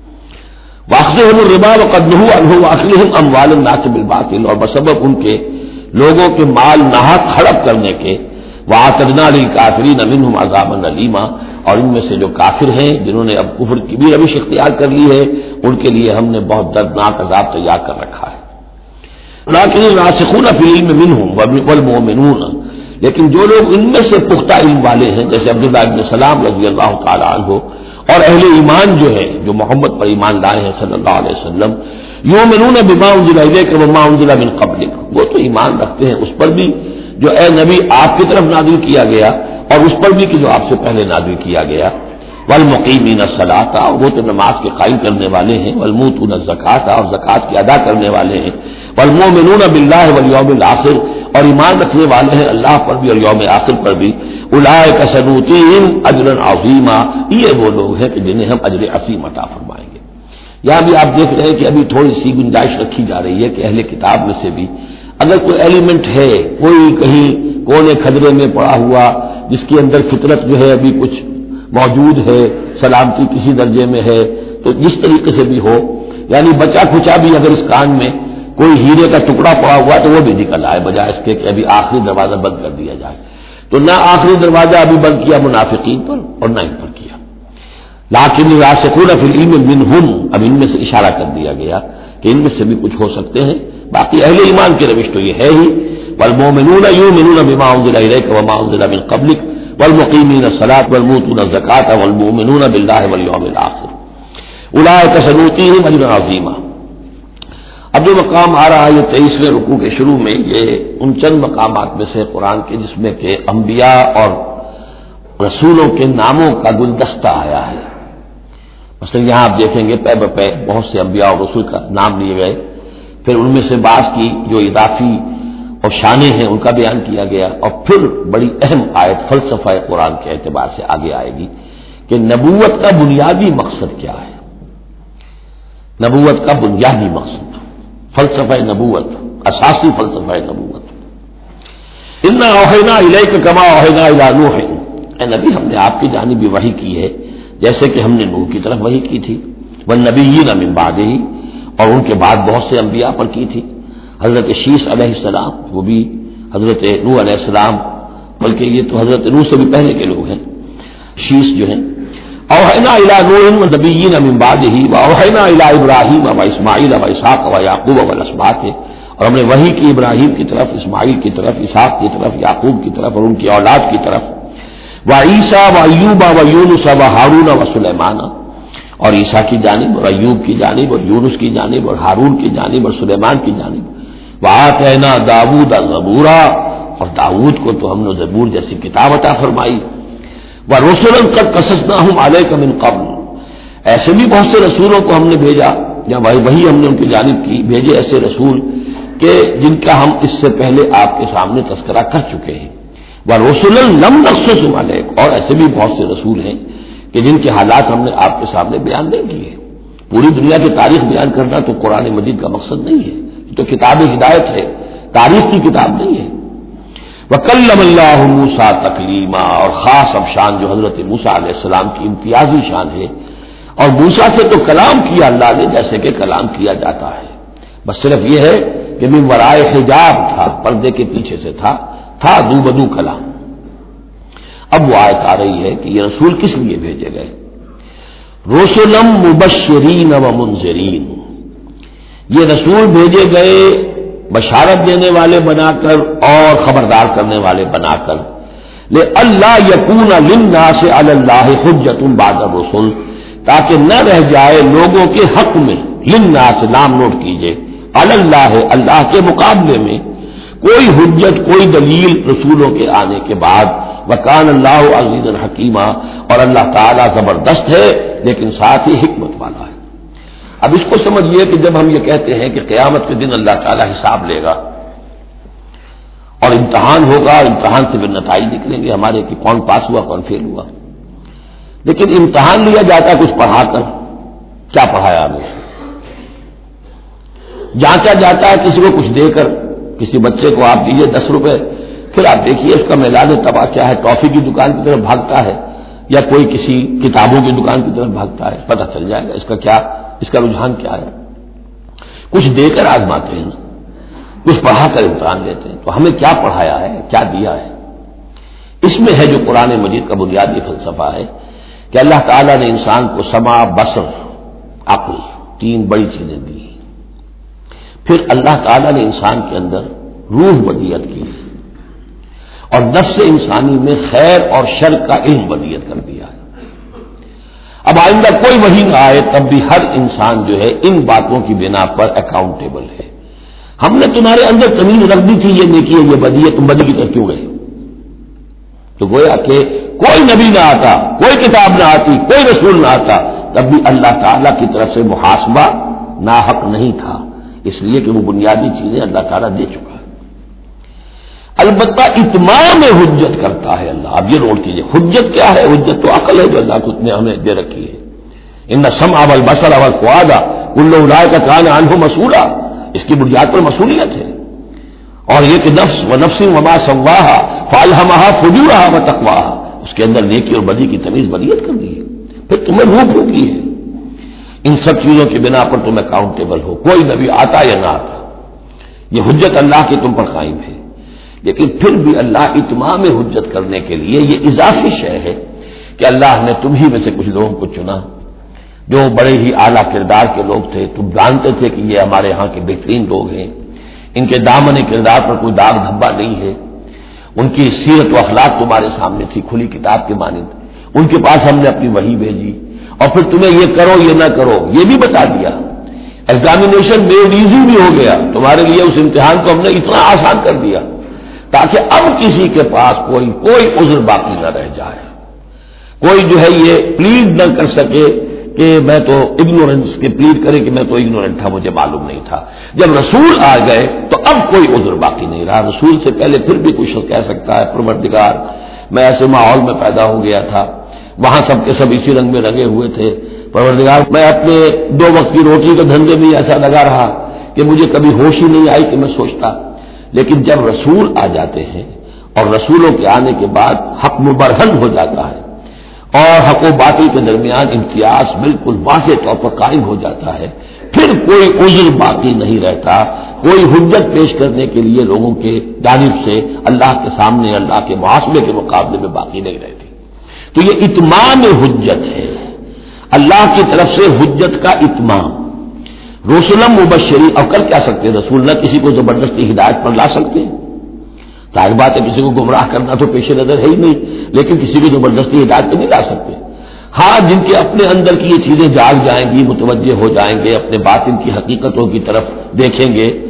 Speaker 1: وَأَخْذِهِمُ الرِّبَا وَقَدْ نُهُوا عَنْهُ وَأَكْلِهِمْ أَمْوَالَ النَّاسِ بِالْبَاطِلِ، اور بسبب ان کے لوگوں کے مال ناحق ہڑپ کرنے کے. وَأَعْتَدْنَا لِلْكَافِرِينَ مِنْهُمْ عَذَابًا أَلِيمًا، اور ان میں سے جو کافر ہیں جنہوں نے اب کفر کی بھی روش اختیار کر لی ہے، ان کے لیے ہم نے بہت دردناک عذاب تیار کر رکھا ہے. لَٰكِنِ الرَّاسِخُونَ فِي الْعِلْمِ مِنْهُمْ وَالْمُؤْمِنُونَ، لیکن جو لوگ ان میں سے پختہ علم والے ہیں جیسے عبداللہ ابن سلام رضی اللہ تعالی عنہ، اور اہل ایمان جو ہے جو محمد پر ایمان لائے ہیں صلی اللہ علیہ وسلم، یؤمنون بما انزل الیک وما انزل من قبلک، وہ تو ایمان رکھتے ہیں اس پر بھی جو اے نبی آپ کی طرف نازل کیا گیا اور اس پر بھی کہ جو آپ سے پہلے نازل کیا گیا. والمقیمین الصلاۃ، وہ تو نماز کے قائم کرنے والے ہیں. والموتون الزکاۃ، اور زکوٰۃ کی ادا کرنے والے ہیں. والمؤمنون باللہ والیوم الآخر، اور ایمان رکھنے والے ہیں اللہ پر بھی اور یوم آخر پر بھی. اولئک سنؤتیہم اجرا عظیما، یہ وہ لوگ ہیں کہ جنہیں ہم اجر عظیم عطا فرمائیں گے. یہاں بھی آپ دیکھ رہے ہیں کہ ابھی تھوڑی سی گنجائش رکھی جا رہی ہے کہ اہل کتاب میں سے بھی اگر کوئی ایلیمنٹ ہے، کوئی کہیں کونے کھدرے میں پڑا ہوا جس کے اندر فطرت جو ہے ابھی کچھ موجود ہے، سلامتی کسی درجے میں ہے، تو جس طریقے سے بھی ہو، یعنی بچا کھچا بھی اگر اس کان میں کوئی ہیرے کا ٹکڑا پڑا ہوا تو وہ بھی نکل آئے، بجائے اس کے کہ ابھی آخری دروازہ بند کر دیا جائے. تو نہ آخری دروازہ ابھی بند کیا منافقین پر اور نہ ان پر کیا. لیکن الراسخون فی العلم منہم، اب ان میں سے اشارہ کر دیا گیا کہ ان میں سے بھی کچھ ہو سکتے ہیں. باقی اہل ایمان کی روش تو یہ ہے ہی. والمؤمنون یؤمنون بما انزل الیک وما انزل من قبلک والمقیمین الصلاۃ والمؤتون الزکاۃ والمؤمنون باللہ والیوم الآخر اولئک سنؤتیہم اجرا عظیما. اب جو مقام آ رہا ہے یہ تیئیسویں رکوع کے شروع میں، یہ ان چند مقامات میں سے قرآن کے جس میں کہ انبیاء اور رسولوں کے ناموں کا گلدستہ آیا ہے. مثلا یہاں آپ دیکھیں گے پے بپے بہت سے انبیاء اور رسول کا نام لیے گئے، پھر ان میں سے بعض کی جو اضافی اور شانیں ہیں ان کا بیان کیا گیا، اور پھر بڑی اہم آیت فلسفہ قرآن کے اعتبار سے آگے آئے گی کہ نبوت کا بنیادی مقصد کیا ہے. نبوت کا بنیادی مقصد، فلسفہ نبوت، اساسی فلسفہ نبوت. انا اوحینا الیک کما اوحینا الی نوح، اے نبی ہم نے آپ کی جانب بھی وحی کی ہے جیسے کہ ہم نے نوح کی طرف وحی کی تھی. والنبیین من بعدہ، اور ان کے بعد بہت سے انبیاء پر کی تھی. حضرت شیس علیہ السلام وہ بھی حضرت نوح علیہ السلام، بلکہ یہ تو حضرت نوح سے بھی پہلے کے لوگ ہیں. شیس جو ہیں اوحینا الی نوح والنبیین من بعدہ واوحینا الی ابراہیم واسماعیل واسحاق ویعقوب والاسباط، اور ہم نے وحی کی ابراہیم کی طرف، اسماعیل کی طرف، اسحاق کی طرف، یعقوب کی طرف اور ان کی اولاد کی طرف. وعیسیٰ وایوب ویونس وہارون وسلیمان، اور عیسیٰ کی جانب اور ایوب کی جانب اور یونس کی جانب اور ہارون کی جانب اور سلیمان کی جانب. وآتینا داؤد زبورا، اور داؤد کو تو ہم نے زبور جیسی کتاب عطا فرمائی. وَرُسُلًا قَدْ قَصَصْنَاهُمْ عَلَيْكَ مِنْ قَبْلُ، ایسے بھی بہت سے رسولوں کو ہم نے بھیجا یا وہی ہم نے ان کی جانب کی بھیجے ایسے رسول کہ جن کا ہم اس سے پہلے آپ کے سامنے تذکرہ کر چکے ہیں. وَرُسُلًا لَمْ نَقْصُصْهُمْ عَلَيْكَ، اور ایسے بھی بہت سے رسول ہیں کہ جن کے حالات ہم نے آپ کے سامنے بیان نہیں کیے. پوری دنیا کی تاریخ بیان کرنا تو قرآن مجید کا مقصد نہیں ہے، تو کتاب ہدایت ہے، تاریخ کی کتاب نہیں ہے. وَكَلَّمَ اللَّهُ مُوسَىٰ تَكْلِيمًا، اور خاص اب شان جو حضرت موسیٰ علیہ السلام کی امتیازی شان ہے، اور موسیٰ سے تو کلام کیا اللہ نے جیسے کہ کلام کیا جاتا ہے، بس صرف یہ ہے کہ من ورائے حجاب تھا، پردے کے پیچھے سے تھا تھا دو بدو کلام. اب وہ آیت آ رہی ہے کہ یہ رسول کس لیے بھیجے گئے. رسلا مبشرین و منذرین، یہ رسول بھیجے گئے بشارت دینے والے بنا کر اور خبردار کرنے والے بنا کر. لئلا یکون للناس علی اللہ حجۃ بعد الرسل، تاکہ نہ رہ جائے لوگوں کے حق میں، للناس نام نوٹ کیجئے، علی اللہ اللہ کے مقابلے میں کوئی حجت کوئی دلیل رسولوں کے آنے کے بعد. وکان اللہ عزیزا حکیما، اور اللہ تعالیٰ زبردست ہے لیکن ساتھ ہی حکمت والا ہے. اب اس کو سمجھیے کہ جب ہم یہ کہتے ہیں کہ قیامت کے دن اللہ تعالیٰ حساب لے گا اور امتحان ہوگا، امتحان سے پھر نتائج نکلیں گے ہمارے کہ کون پاس ہوا کون فیل ہوا، لیکن امتحان لیا جاتا ہے کچھ پڑھا کر. کیا پڑھایا ہم نے؟ جانچا جاتا ہے کسی کو کچھ دے کر. کسی بچے کو آپ دیجیے دس روپے، پھر آپ دیکھیے اس کا میلان تباہ کیا ہے، ٹافی کی دکان کی طرف بھاگتا ہے یا کوئی کسی کتابوں کی دکان کی طرف بھاگتا ہے، پتہ چل جائے گا اس کا کیا، اس کا رجحان کیا ہے. کچھ دے کر آزماتے ہیں، کچھ پڑھا کر امتحان لیتے ہیں. تو ہمیں کیا پڑھایا ہے، کیا دیا ہے؟ اس میں ہے جو قرآن مجید کا بنیادی فلسفہ ہے کہ اللہ تعالیٰ نے انسان کو سمع، بصر، عقل، تین بڑی چیزیں دی. پھر اللہ تعالیٰ نے انسان کے اندر روح ودیت کی اور نفس انسانی میں خیر اور شر کا علم ودیت کر دیا ہے. اب آئندہ کوئی وحی نہ آئے تب بھی ہر انسان جو ہے ان باتوں کی بنا پر اکاؤنٹیبل ہے. ہم نے تمہارے اندر تمیز رکھ دی تھی یہ نیکی ہے یہ بدی ہے، تم بدی کی طرف کیوں گئے؟ تو گویا کہ کوئی نبی نہ آتا، کوئی کتاب نہ آتی، کوئی رسول نہ آتا، تب بھی اللہ تعالیٰ کی طرف سے محاسبہ ناحق نہیں تھا، اس لیے کہ وہ بنیادی چیزیں اللہ تعالیٰ دے چکا ہے. البتہ اتمام حجت کرتا ہے اللہ. اب یہ نوٹ کیجیے، حجت کیا ہے؟ حجت تو عقل ہے جو اللہ کو نے ہمیں دے رکھی ہے. ان السمع والبصر والفؤاد کل اولئک کان عنہ مسئولا، اس کی بنیاد پر مسئولیت ہے. اور یہ کہ نفس و نفس وما سواہا فالہمہا فجورہا وتقواہا، اس کے اندر نیکی اور بدی کی تمیز بدیت کر دی ہے. پھر تمہیں روح پھونکی ہے. ان سب چیزوں کی بنا پر تم اکاؤنٹیبل ہو، کوئی نبی آتا یا نہ آتا. یہ حجت اللہ کی تم پر قائم ہے. لیکن پھر بھی اللہ اتمام حجت کرنے کے لیے یہ اضافی شے ہے کہ اللہ نے تم ہی میں سے کچھ لوگوں کو چنا جو بڑے ہی اعلیٰ کردار کے لوگ تھے. تم جانتے تھے کہ یہ ہمارے ہاں کے بہترین لوگ ہیں، ان کے دامن کردار پر کوئی داغ دھبا نہیں ہے، ان کی سیرت و اخلاق تمہارے سامنے تھی کھلی کتاب کے مانند. ان کے پاس ہم نے اپنی وحی بھیجی اور پھر تمہیں یہ کرو یہ نہ کرو یہ بھی بتا دیا. ایگزامینیشن میڈ ایزی بھی ہو گیا تمہارے لیے. اس امتحان کو ہم نے اتنا آسان کر دیا تاکہ اب کسی کے پاس کوئی کوئی عذر باقی نہ رہ جائے، کوئی جو ہے یہ پلیڈ نہ کر سکے کہ میں تو اگنورنس کے پلیڈ کرے کہ میں تو اگنورنٹ تھا، مجھے معلوم نہیں تھا. جب رسول آ گئے تو اب کوئی عذر باقی نہیں رہا. رسول سے پہلے پھر بھی کچھ کہہ سکتا ہے پروردگار میں ایسے ماحول میں پیدا ہو گیا تھا، وہاں سب کے سب اسی رنگ میں لگے ہوئے تھے، پروردگار میں اپنے دو وقت کی روٹی کے دھندے میں ایسا لگا رہا کہ مجھے کبھی ہوش ہی نہیں آئی کہ میں سوچتا. لیکن جب رسول آ جاتے ہیں اور رسولوں کے آنے کے بعد حق مبرہن ہو جاتا ہے اور حق و باطل کے درمیان امتیاز بالکل واضح طور پر قائم ہو جاتا ہے، پھر کوئی عذر باقی نہیں رہتا، کوئی حجت پیش کرنے کے لیے لوگوں کے جانب سے اللہ کے سامنے اللہ کے محاسبے کے مقابلے میں باقی نہیں رہتی. تو یہ اتمام حجت ہے، اللہ کی طرف سے حجت کا اتمام. رسولم مبشرین، اور کر کیا سکتے ہیں رسول؟ نہ کسی کو زبردستی ہدایت پر لا سکتے ہیں، ظاہر بات ہے کسی کو گمراہ کرنا تو پیش نظر ہے ہی نہیں، لیکن کسی کو زبردستی ہدایت پہ نہیں لا سکتے. ہاں جن کے اپنے اندر کی یہ چیزیں جاگ جائیں گی، متوجہ ہو جائیں گے، اپنے باطن کی حقیقتوں کی طرف دیکھیں گے،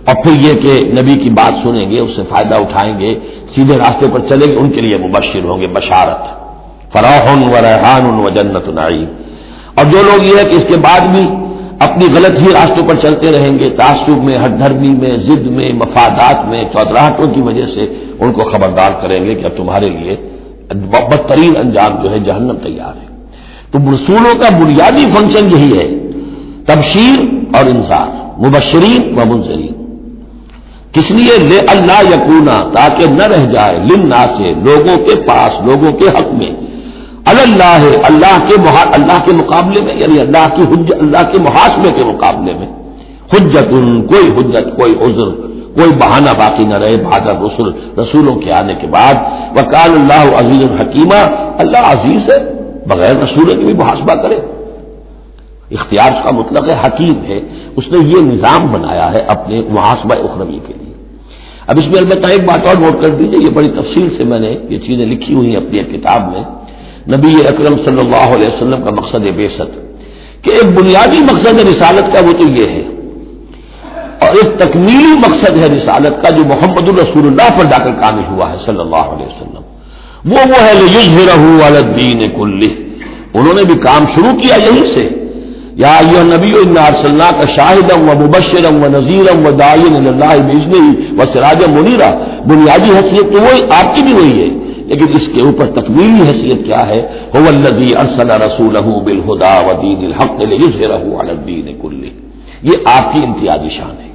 Speaker 1: اور پھر یہ کہ نبی کی بات سنیں گے، اس سے فائدہ اٹھائیں گے، سیدھے راستے پر چلیں گے، ان کے لیے مبشر ہوں گے، بشارت، فراح و ریحان و جنت نعیم۔ اور جو لوگ یہ ہے کہ اس کے بعد بھی اپنی غلط ہی راستوں پر چلتے رہیں گے، تعصب میں، ہٹ دھرمی میں، ضد میں، مفادات میں، چودراہٹوں کی وجہ سے، ان کو خبردار کریں گے کہ اب تمہارے لیے بدترین انجام جو ہے جہنم تیار ہے۔ تو رسولوں کا بنیادی فنکشن یہی ہے، تبشیر اور انذار، مبشرین و منذرین۔ کس لیے؟ لے اللہ یکونا، تاکہ نہ رہ جائے، للناس سے، لوگوں کے پاس، لوگوں کے حق میں، اللہ اللہ کے اللہ کے مقابلے میں، یعنی اللہ کی حجت، اللہ کے محاسبے کے مقابلے میں، حجت، کوئی حجت، کوئی عذر، کوئی بہانہ باقی نہ رہے بعد الرسل، رسولوں کے آنے کے بعد۔ وکان اللہ عزیز الحکیمہ، اللہ عزیز ہے، بغیر رسولوں کے بھی محاسبہ کرے۔ اختیار کا مطلق ہے، حکیم ہے، اس نے یہ نظام بنایا ہے اپنے محاسبہ اخروی کے لیے۔ اب اس میں البتہ ایک بات اور نوٹ کر دیجیے، یہ بڑی تفصیل سے میں نے یہ چیزیں لکھی ہوئی ہیں اپنی ایک کتاب میں، نبی اکرم صلی اللہ علیہ وسلم کا مقصد بعثت، کہ ایک بنیادی مقصد ہے رسالت کا، وہ تو یہ ہے، اور ایک تکمیلی مقصد ہے رسالت کا جو محمد الرسول اللہ پر جا کر کامل ہوا ہے صلی اللہ علیہ وسلم، وہ وہ ہے لیظہرہ علی الدین کلہ۔ انہوں نے بھی کام شروع کیا یہیں سے، یا ایھا النبی انا ارسلناک شاہدا ومبشرا ونذیرا وداعیا الی اللہ باذنہ وسراجا منیرا۔ بنیادی حیثیت تو وہی آپ کی بھی وہی ہے، لیکن اس کے اوپر تکمیلی حیثیت کیا ہے؟ هو الذی ارسل رسولہ بالہدی ودین الحق لیظہرہ علی الدین کلہ۔ یہ آپ کی امتیازی شان ہے۔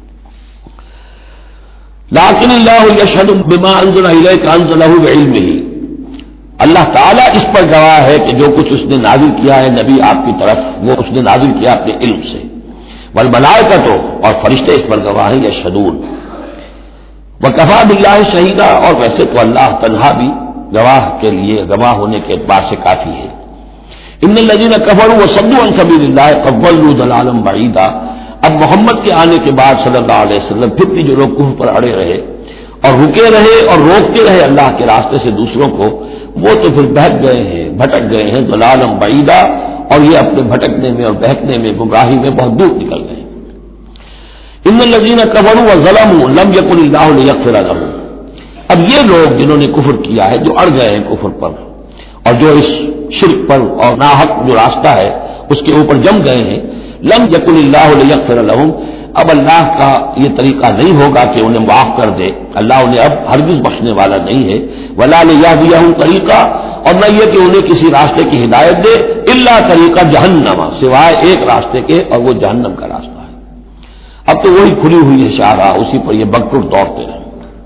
Speaker 1: لیکن اللہ یشہد بما انزل الیک انزلہ بعلمہ، اللہ تعالیٰ اس پر گواہ ہے کہ جو کچھ اس نے نازل کیا ہے نبی آپ کی طرف، وہ اس نے نازل کیا اپنے علم سے۔ والملائکۃ، اور فرشتے اس پر گواہ ہیں، یشہدون۔ وکفیٰ باللہ شہیدا، اور ویسے تو اللہ تنہا بھی گواہ کے لیے، گواہ ہونے کے اعتبار سے کافی ہے۔ ان الذین کفروا وصدوا عن سبیل اللہ قد ضلوا ضلالا بعیدا۔ اب محمد کے آنے کے بعد صلی اللہ علیہ وسلم پھر بھی جو لوگ کفر پر اڑے رہے اور رکے رہے اور روکتے رہے اللہ کے راستے سے دوسروں کو، وہ تو پھر بہک گئے ہیں، بھٹک گئے ہیں، ضلالا بعیدا، اور یہ اپنے بھٹکنے میں اور بہکنے میں، گمراہی میں بہت دور نکل گئے۔ ان الذین کفروا وظلموا لم یکن اللہ لیغفر لهم۔ اب یہ لوگ جنہوں نے کفر کیا ہے، جو اڑ گئے ہیں کفر پر اور جو اس شرک پر اور ناحق جو راستہ ہے اس کے اوپر جم گئے ہیں، لم یکن اللہ لیغفر لهم، اب اللہ کا یہ طریقہ نہیں ہوگا کہ انہیں معاف کر دے، اللہ انہیں اب ہرگز بخشنے والا نہیں ہے۔ ولا لیہدیہم طریقہ، اور نہ یہ کہ انہیں کسی راستے کی ہدایت دے، الا طریقہ جہنم، سوائے ایک راستے کے، اور وہ جہنم کا راستہ ہے۔ اب تو وہی کھلی ہوئی ہے شاہراہ، اسی پر یہ بگٹر دوڑتے رہیں،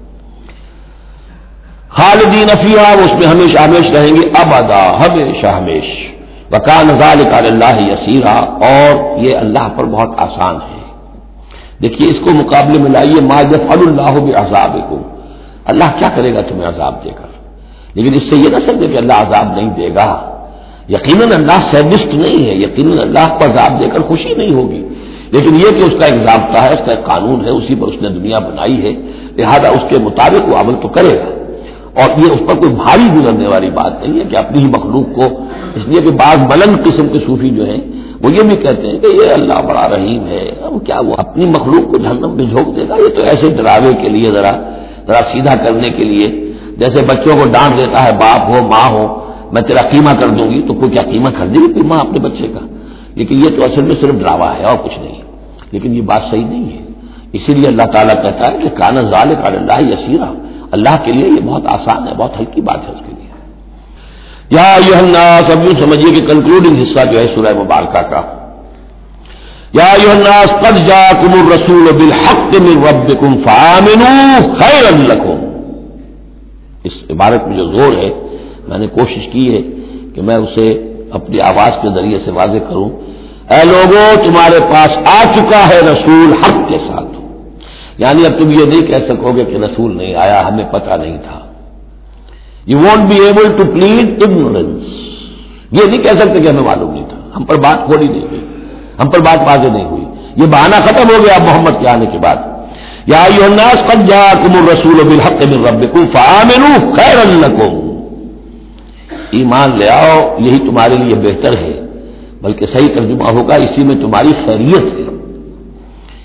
Speaker 1: خالدین فیہا، اس میں ہمیشہ ہمیش رہیں گے، ابدا، ہمیشہ ہمیش۔ وکان ذلک علی اللہ یسیرا، اور یہ اللہ پر بہت آسان ہے۔ دیکھیے اس کو مقابلے میں لائیے، ما یفعل اللہ بعذابکم، اللہ کیا کرے گا تمہیں عذاب دے کر، لیکن اس سے یہ نہ سمجھے کہ اللہ عذاب نہیں دے گا، یقیناً اللہ سیڈسٹ نہیں ہے، یقیناً اللہ کو عذاب دے کر خوشی نہیں ہوگی، لیکن یہ کہ اس کا ایک ضابطہ ہے، اس کا ایک قانون ہے، اسی پر اس نے دنیا بنائی ہے، لہذا اس کے مطابق وہ عمل تو کرے گا، اور یہ اس پر کوئی بھاری گزرنے والی بات نہیں ہے کہ اپنی ہی مخلوق کو، اس لیے کہ بعض بلند قسم کے صوفی جو ہیں وہ یہ بھی کہتے ہیں کہ یہ اللہ بڑا رحیم ہے، اب کیا وہ اپنی مخلوق کو جہنم میں جھونک دے گا، یہ تو ایسے ڈراوے کے لیے، ذرا ذرا سیدھا کرنے کے لیے، جیسے بچوں کو ڈانٹ دیتا ہے باپ ہو ماں ہو، میں تیرا قیمہ کر دوں گی، تو کوئی کیا قیمہ کر دے گی کوئی ماں اپنے بچے کا؟ لیکن یہ تو اصل میں صرف ڈراوا ہے اور کچھ نہیں، لیکن یہ بات صحیح نہیں ہے۔ اسی لیے اللہ تعالیٰ کہتا ہے کہ کان ذالک علی اللہ یسیرا، اللہ کے لیے یہ بہت آسان ہے، بہت ہلکی بات ہے اس کے لیے۔ یا ایھا الناس، اب یوں سمجھیے کہ کنکلوڈنگ حصہ جو ہے سورہ مبارکہ کا، یا ایھا الناس قد جاءکم الرسول بالحق من ربکم فآمنوا خیرا لکم۔ اس عبارت میں جو زور ہے، میں نے کوشش کی ہے کہ میں اسے اپنی آواز کے ذریعے سے واضح کروں، اے لوگوں تمہارے پاس آ چکا ہے رسول حق کے ساتھ، یعنی اب تم یہ نہیں کہہ سکو گے کہ رسول نہیں آیا، ہمیں پتہ نہیں تھا۔ You won't be able to plead ignorance، یہ نہیں کہہ سکتے کہ ہمیں معلوم نہیں تھا، ہم پر بات کھولی نہیں ہوئی، ہم پر بات واضح نہیں ہوئی، یہ بہانہ ختم ہو گیا اب محمد کے آنے کے بعد۔ یا ایھا الناس قد جاءکم الرسول بالحق من ربکم فآمنوا خیرا لکم، ایمان لے آؤ یہی تمہارے لیے بہتر ہے، بلکہ صحیح ترجمہ ہوگا اسی میں تمہاری خیریت ہے۔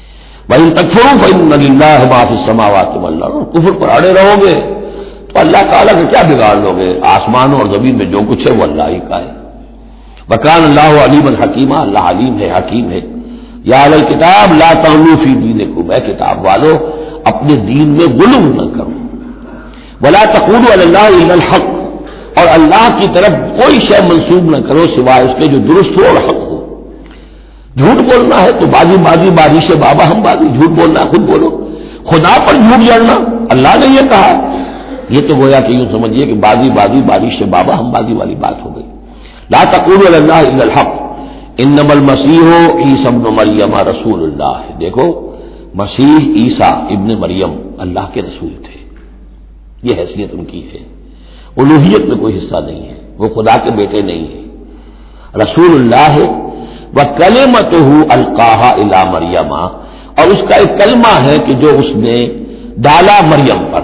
Speaker 1: وَإِن تَكْفُرُوا فَإِنَّ لِلَّهِ مَا فِي السَّمَاوَاتِ وَالْأَرْضِ، کفر پر اڑے رہو گے تو اللہ تعالیٰ کا کیا بگاڑ لو گے؟ آسمانوں اور زمین میں جو کچھ ہے وہ اللہ ہی کا ہے۔ وَكَانَ اللَّهُ عَلِيمًا حَكِيمًا، اللہ علیم ہے، حکیم ہے۔ یا اہل الکتاب لا تغلوا فی دینکم، اے کتاب والو اپنے دین میں غلو نہ کرو۔ ولا تقولوا علی اللہ الا الحق، اور اللہ کی طرف کوئی شے منسوب نہ کرو سوائے اس کے جو درست ہو اور حق ہو۔ جھوٹ بولنا ہے تو بازی بازی بارش بابا ہم بازی، جھوٹ بولنا ہے خود بولو۔ خدا پر جھوٹ جڑنا اللہ نے یہ کہا، یہ تو گویا کہ یوں سمجھیے کہ بازی بازی بارش بابا ہم بازی والی بات ہو گئی۔ لا تقولوا علی اللہ الا الحق انما المسیح عیسی ابن مریم رسول اللہ، دیکھو مسیح عیسیٰ ابن مریم اللہ کے رسول تھے، یہ حیثیت ان کی ہے، الوہیت میں کوئی حصہ نہیں ہے، وہ خدا کے بیٹے نہیں ہیں، رسول اللہ ہے۔ وَكَلِمَتُهُ أَلْقَاهَا إِلَىٰ مَرْيَمَ، اور اس کا ایک کلمہ ہے کہ جو اس نے ڈالا مریم پر،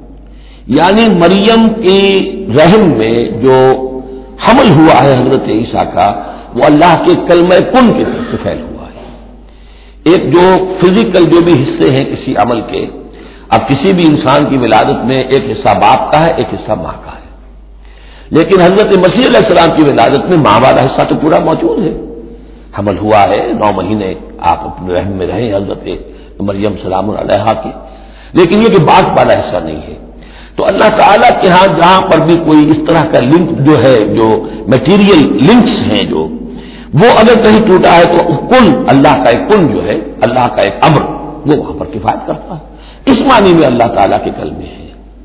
Speaker 1: یعنی مریم کی رحم میں جو حمل ہوا ہے حضرت عیسیٰ کا، وہ اللہ کے کلمہ کن کی طرف سے پھیل ہوا ہے۔ ایک جو فزیکل جو بھی حصے ہیں کسی عمل کے، اب کسی بھی انسان کی ولادت میں ایک حصہ باپ کا ہے، ایک حصہ ماں کا ہے، لیکن حضرت مسیح علیہ السلام کی ولادت میں ماں والا حصہ تو پورا موجود ہے، حمل ہوا ہے، نو مہینے آپ اپنے رحم میں رہے حضرت مریم سلام علیہا کی، لیکن یہ کہ باپ والا حصہ نہیں ہے۔ تو اللہ تعالیٰ کے ہاں جہاں پر بھی کوئی اس طرح کا لنک جو ہے، جو میٹیریل لنکس ہیں جو، وہ اگر کہیں ٹوٹا ہے تو کل اللہ کا ایک کل جو ہے، اللہ کا ایک امر، وہ وہاں پر کفایت کرتا ہے۔ اس معنی میں اللہ تعالیٰ کے کلمے ہیں،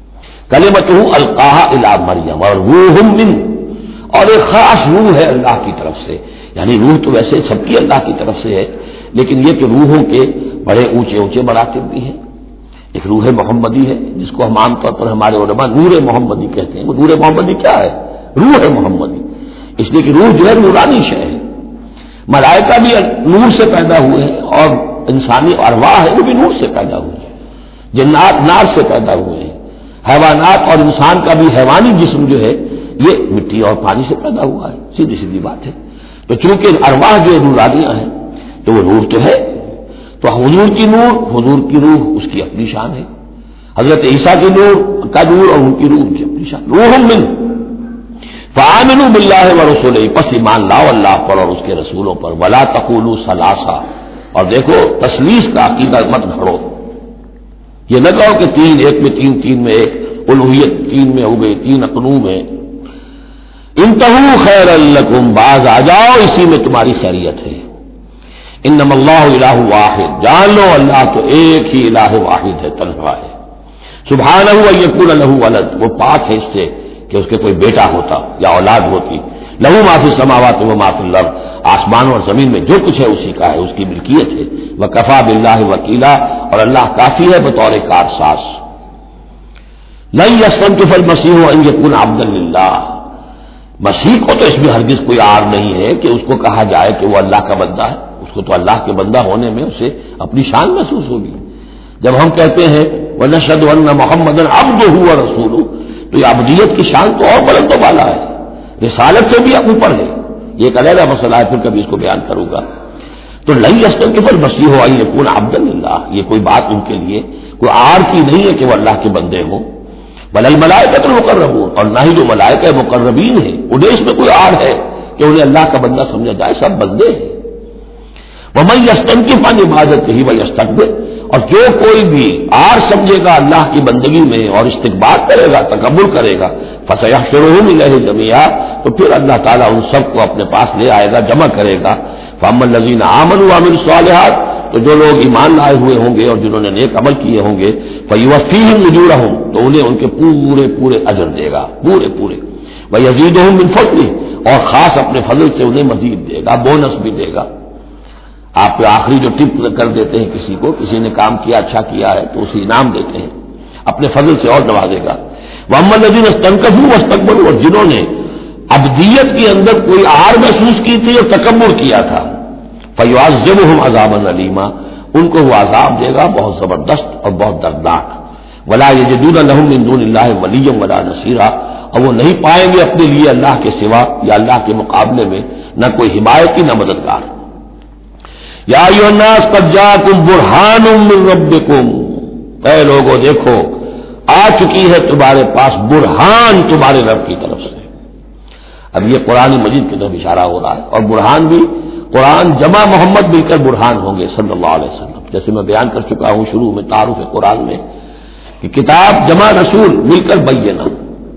Speaker 1: کلمتہ القاہا الی مریم، اور روح من، اور ایک خاص روح ہے اللہ کی طرف سے، یعنی روح تو ویسے سب کی اللہ کی طرف سے ہے، لیکن یہ کہ روحوں کے بڑے اونچے اونچے مراتب بھی ہیں۔ ایک روح محمدی ہے جس کو ہم عام طور پر ہمارے علماء نور محمدی کہتے ہیں۔ وہ نور محمدی کیا ہے؟ روح محمدی، اس لیے کہ روح جو ہے نورانی شے ہے۔ ملائکہ بھی نور سے پیدا ہوئے ہیں، اور انسانی ارواح ہے وہ بھی نور سے پیدا ہوئی ہے، جنات نار سے پیدا ہوئے ہیں، حیوانات اور انسان کا بھی حیوانی جسم جو ہے یہ مٹی اور پانی سے پیدا ہوا ہے، سیدھی سیدھی بات ہے۔ تو چونکہ ارواح جو نورانیاں ہیں تو وہ نور تو ہے، تو حضور کی نور، حضور کی روح اس کی اپنی شان ہے، حضرت عیسیٰ کی نور کا نور اور ان کی روح کی اپنی شان۔ روح من فآمنوا باللہ ورسولہ، پس ایمان لاؤ اللہ پر اور اس کے رسولوں پر، ولا تقولوا ثلاثہ، اور دیکھو تثلیث کا عقیدہ مت گھڑو، یہ نہ کہو کہ تین، ایک میں تین، تین میں ایک، الوہیت تین میں ہو گئی، تین اقنوم ہے۔ انتہوا خیرا لکم، باز آ جاؤ، اسی میں تمہاری خیریت ہے۔ انما اللہ الہ واحد، جان لو اللہ تو ایک ہی الہ واحد ہے، تنہا ہے۔ سبحانہ ان یکون لہ ولد، وہ پاک ہے اس سے کہ اس کے کوئی بیٹا ہوتا یا اولاد ہوتی۔ لہو ما فی السماوات و ما فی الارض، آسمان اور زمین میں جو کچھ ہے اسی کا ہے، اس کی ملکیت ہے۔ وکفی باللہ وکیلا، اور اللہ کافی ہے بطور کارساز۔ لن یستنکف المسیح ان یکون عبدا للہ، مسیح کو تو اس میں ہرگز کوئی عار نہیں ہے کہ اس کو کہا جائے کہ وہ اللہ کا بندہ ہے، اس کو تو اللہ کے بندہ ہونے میں اسے اپنی شان محسوس ہوگی۔ جب ہم کہتے ہیں وَنَشْهَدُ أَنَّ مُحَمَّدًا عَبْدُهُ وَرَسُولُهُ، تو یہ عبدیت کی شان تو اور بلند و بالا ہے، رسالت سے بھی اوپر ہے، یہ ایک علیحدہ مسئلہ ہے، پھر کبھی اس کو بیان کروں گا۔ تو لن یستنکف المسیح ان یکون عبدا للہ، یہ کوئی بات ان کے لیے کوئی عار کی نہیں ہے کہ وہ اللہ کے بندے ہوں۔ بل الملائکۃ المقربون، اور نہ ہی جو ملائکہ مقربین ہیں انہیں اس میں کوئی عار ہے کہ انہیں اللہ کا بندہ سمجھا جائے، سب بندے ہیں۔ ومن یستنکف عن عبادتہ ویستکبر، اور جو کوئی بھی عار سمجھے گا اللہ کی بندگی میں اور استکبار کرے گا، تکبر کرے گا، فسیحشرهم الیہ جميعا، تو پھر اللہ تعالیٰ ان سب کو اپنے پاس لے آئے گا، جمع کرے گا۔ فاما الذین آمنوا وعملوا الصالحات، تو جو لوگ ایمان لائے ہوئے ہوں گے اور جنہوں نے نیک عمل کیے ہوں گے، فیوفیہم اجورہم، تو انہیں ان کے پورے پورے اجر دے گا، پورے پورے، ویزیدہم من فضلہ، اور خاص اپنے فضل سے انہیں مزید دے گا، بونس بھی دے گا۔ آپ آخری جو ٹپ کر دیتے ہیں کسی کو، کسی نے کام کیا اچھا کیا ہے تو اسے انعام دیتے ہیں، اپنے فضل سے اور نوازے گا۔ وَأَمَّا الَّذِينَ اسْتَنكَفُوا وَاسْتَكْبَرُوا، اور جنہوں نے عبدیت کے اندر کوئی عار محسوس کی تھی اور تکبر کیا تھا، فَيُعَذِّبُهُمْ عَذَابًا أَلِيمًا، ان کو وہ عذاب دے گا بہت زبردست اور بہت دردناک۔ وَلَا يَجِدُونَ لَهُم مِّن دُونِ اللَّهِ وَلِيًّا وَلَا نَصِيرًا، اور وہ نہیں پائیں گے اپنے لیے اللہ کے سوا یا اللہ کے مقابلے میں نہ کوئی حمایتی نہ مددگار۔ یا ایھا الناس قد جاءکم برہان من ربکم، اے لوگوں دیکھو آ چکی ہے تمہارے پاس برہان تمہارے رب کی طرف سے۔ اب یہ قرآن مجید کی طرف اشارہ ہو رہا ہے، اور برہان بھی قرآن جمع محمد مل کر برہان ہوں گے صلی اللہ علیہ وسلم، جیسے میں بیان کر چکا ہوں شروع میں تعارف قرآن میں کہ کتاب جمع رسول مل کر بینہ،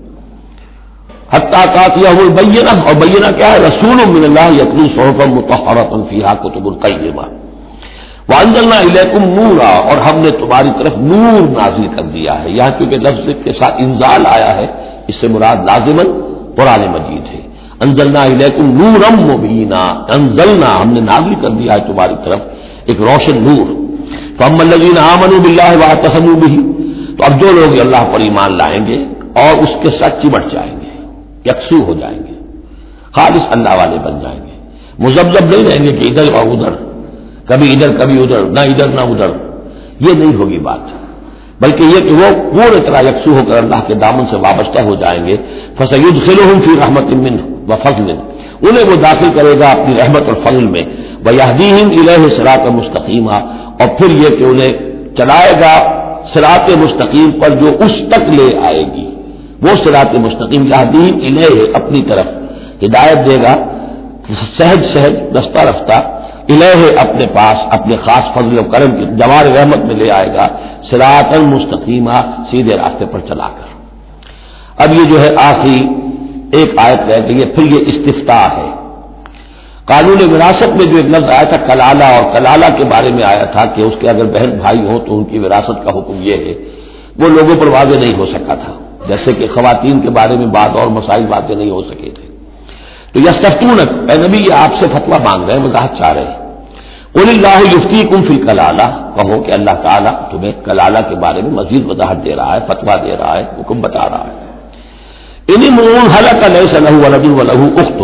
Speaker 1: حتیٰ کاتیہ البینہ، اور بینہ کیا ہے؟ رسول من اللہ یتلو صحفا مطہرۃ فیہا کتب قیمہ، وانزلنا الیکم نورا، اور ہم نے تمہاری طرف نور نازل کر دیا ہے۔ یہاں کیونکہ لفظ کے ساتھ انزال آیا ہے، اس سے مراد لازماً قرآن مجید ہے۔ انزلنا الیکم نورا مبینا، انزلنا ہم نے نازل کر دیا ہے تمہاری طرف ایک روشن نور۔ فاما الذین آمنوا باللہ واعتصموا بہ، تو اب جو لوگ اللہ پر ایمان لائیں گے اور اس کے ساتھ چمٹ جائیں گے، یکسو ہو جائیں گے، خالص اللہ والے بن جائیں گے، مذبذب نہیں رہیں گے کہ ادھر اور ادھر، کبھی ادھر کبھی ادھر، نہ ادھر نہ ادھر، یہ نہیں ہوگی بات، بلکہ یہ کہ وہ پورے طرح یکسو ہو کر اللہ کے دامن سے وابستہ ہو جائیں گے۔ فَسَيُدْخِلُهُمْ فِي رَحْمَةٍ مِّنْهُ وَفَضْلٍ، انہیں وہ داخل کرے گا اپنی رحمت اور فضل میں، وَيَهْدِيهِمْ إِلَيْهِ صِرَاطًا مُسْتَقِيمًا، اور پھر یہ کہ انہیں چلائے گا صراط مستقیم پر جو اس تک لے آئے گی، وہ صراط مستقیم یہدیہم الیہ، اپنی طرف ہدایت دے گا سہج سہج رفتہ رفتہ، الیہ اپنے پاس اپنے خاص فضل و کرم کی جوار رحمت میں لے آئے گا، صراط مستقیمہ سیدھے راستے پر چلا کر۔ اب یہ جو ہے آخری ایک آیت رہ گئی ہے، پھر یہ استفتاء ہے۔ قانون وراثت میں جو ایک لفظ آیا تھا کلالہ، اور کلالہ کے بارے میں آیا تھا کہ اس کے اگر بہن بھائی ہوں تو ان کی وراثت کا حکم یہ ہے، وہ لوگوں پر واضح نہیں ہو سکا تھا، جیسے کہ خواتین کے بارے میں بات اور مسائل واضح نہیں ہو سکے تھے۔ تو یستفتونک، اے نبی یہ آپ سے فتویٰ مانگ رہے ہیں، وضاحت چاہ رہے ہیں۔ قل اللہ یفتیکم فی الکلالہ، کہو کہ اللہ تعالیٰ تمہیں کلالہ کے بارے میں مزید وضاحت دے رہا ہے، فتویٰ دے رہا ہے، حکم بتا رہا ہے۔ ان امرؤ ہلک لیس لہ ولد ولہ اخت،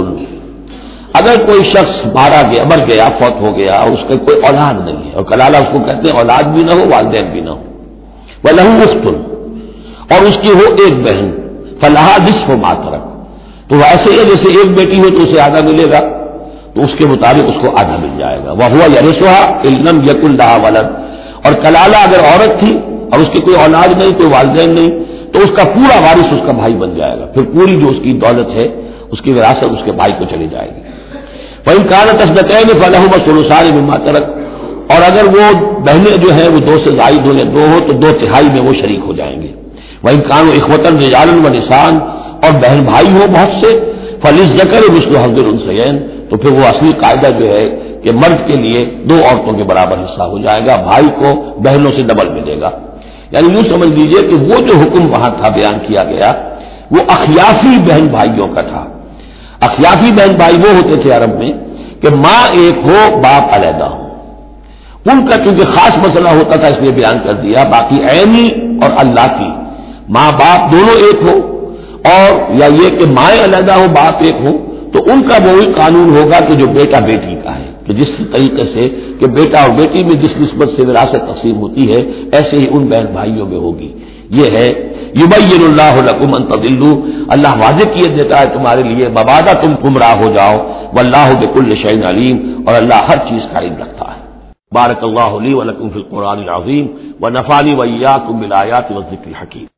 Speaker 1: اگر کوئی شخص مارا گیا، مر گیا، فوت ہو گیا اور اس کا کوئی اولاد نہیں ہے، اور کلالہ اس کو کہتے ہیں اولاد بھی نہ ہو والدین بھی نہ ہو، ولہ اخت، اور اس کی ہو ایک بہن، فلہا نصف ما ترک، تو ایسے ہی جیسے ایک بیٹی ہو تو اسے آدھا ملے گا، تو اس کے مطابق اس کو آدھا مل جائے گا۔ وہو یرثھا ان لم یکن لھا ولد، اور کلالہ اگر عورت تھی اور اس کی کوئی اولاد نہیں، کوئی والدین نہیں، تو اس کا پورا وارث اس کا بھائی بن جائے گا، پھر پوری جو اس کی دولت ہے اس کی وراثت اس کے بھائی کو چلی جائے گی۔ فإن كانت اثنتين فلهما الثلثان مما ترك، اور اگر وہ بہنیں جو ہیں وہ دو سے زائد ہو یا دو ہو تو دو تہائی میں وہ شریک ہو جائیں گے۔ وإن كانوا إخوة رجالا ونساء، اور بہن بھائی ہو بہت سے، فللذكر مثل حظ الأنثيين، تو پھر وہ اصلی قاعدہ جو ہے کہ مرد کے لیے دو عورتوں کے برابر حصہ ہو جائے گا، بھائی کو بہنوں سے ڈبل ملے گا۔ یعنی یوں سمجھ لیجئے کہ وہ جو حکم وہاں تھا بیان کیا گیا وہ اخیافی بہن بھائیوں کا تھا۔ اخیافی بہن بھائی وہ ہوتے تھے عرب میں کہ ماں ایک ہو باپ علیحدہ ہو، ان کا کیونکہ خاص مسئلہ ہوتا تھا اس لیے بیان کر دیا۔ باقی عینی اور اللہ کی، ماں باپ دونوں ایک ہو، اور یا یہ کہ مائیں علیحدہ ہو باپ ایک ہو، تو ان کا وہی قانون ہوگا کہ جو بیٹا بیٹی کا ہے، کہ جس طریقے سے کہ بیٹا اور بیٹی میں جس نسبت سے وراثت تقسیم ہوتی ہے ایسے ہی ان بہن بھائیوں میں ہوگی۔ یہ ہے یبین اللہ لکم ان تضلوا، اللہ واضح کیے دیتا ہے تمہارے لیے مبادا تم گمراہ ہو جاؤ، واللہ بکل شیء علیم، اور اللہ ہر چیز کا علم رکھتا ہے۔ بارک اللہ لی ولکم فی القرآن العظیم ونفعنی وإیاکم بالآیات والذکر الحکیم۔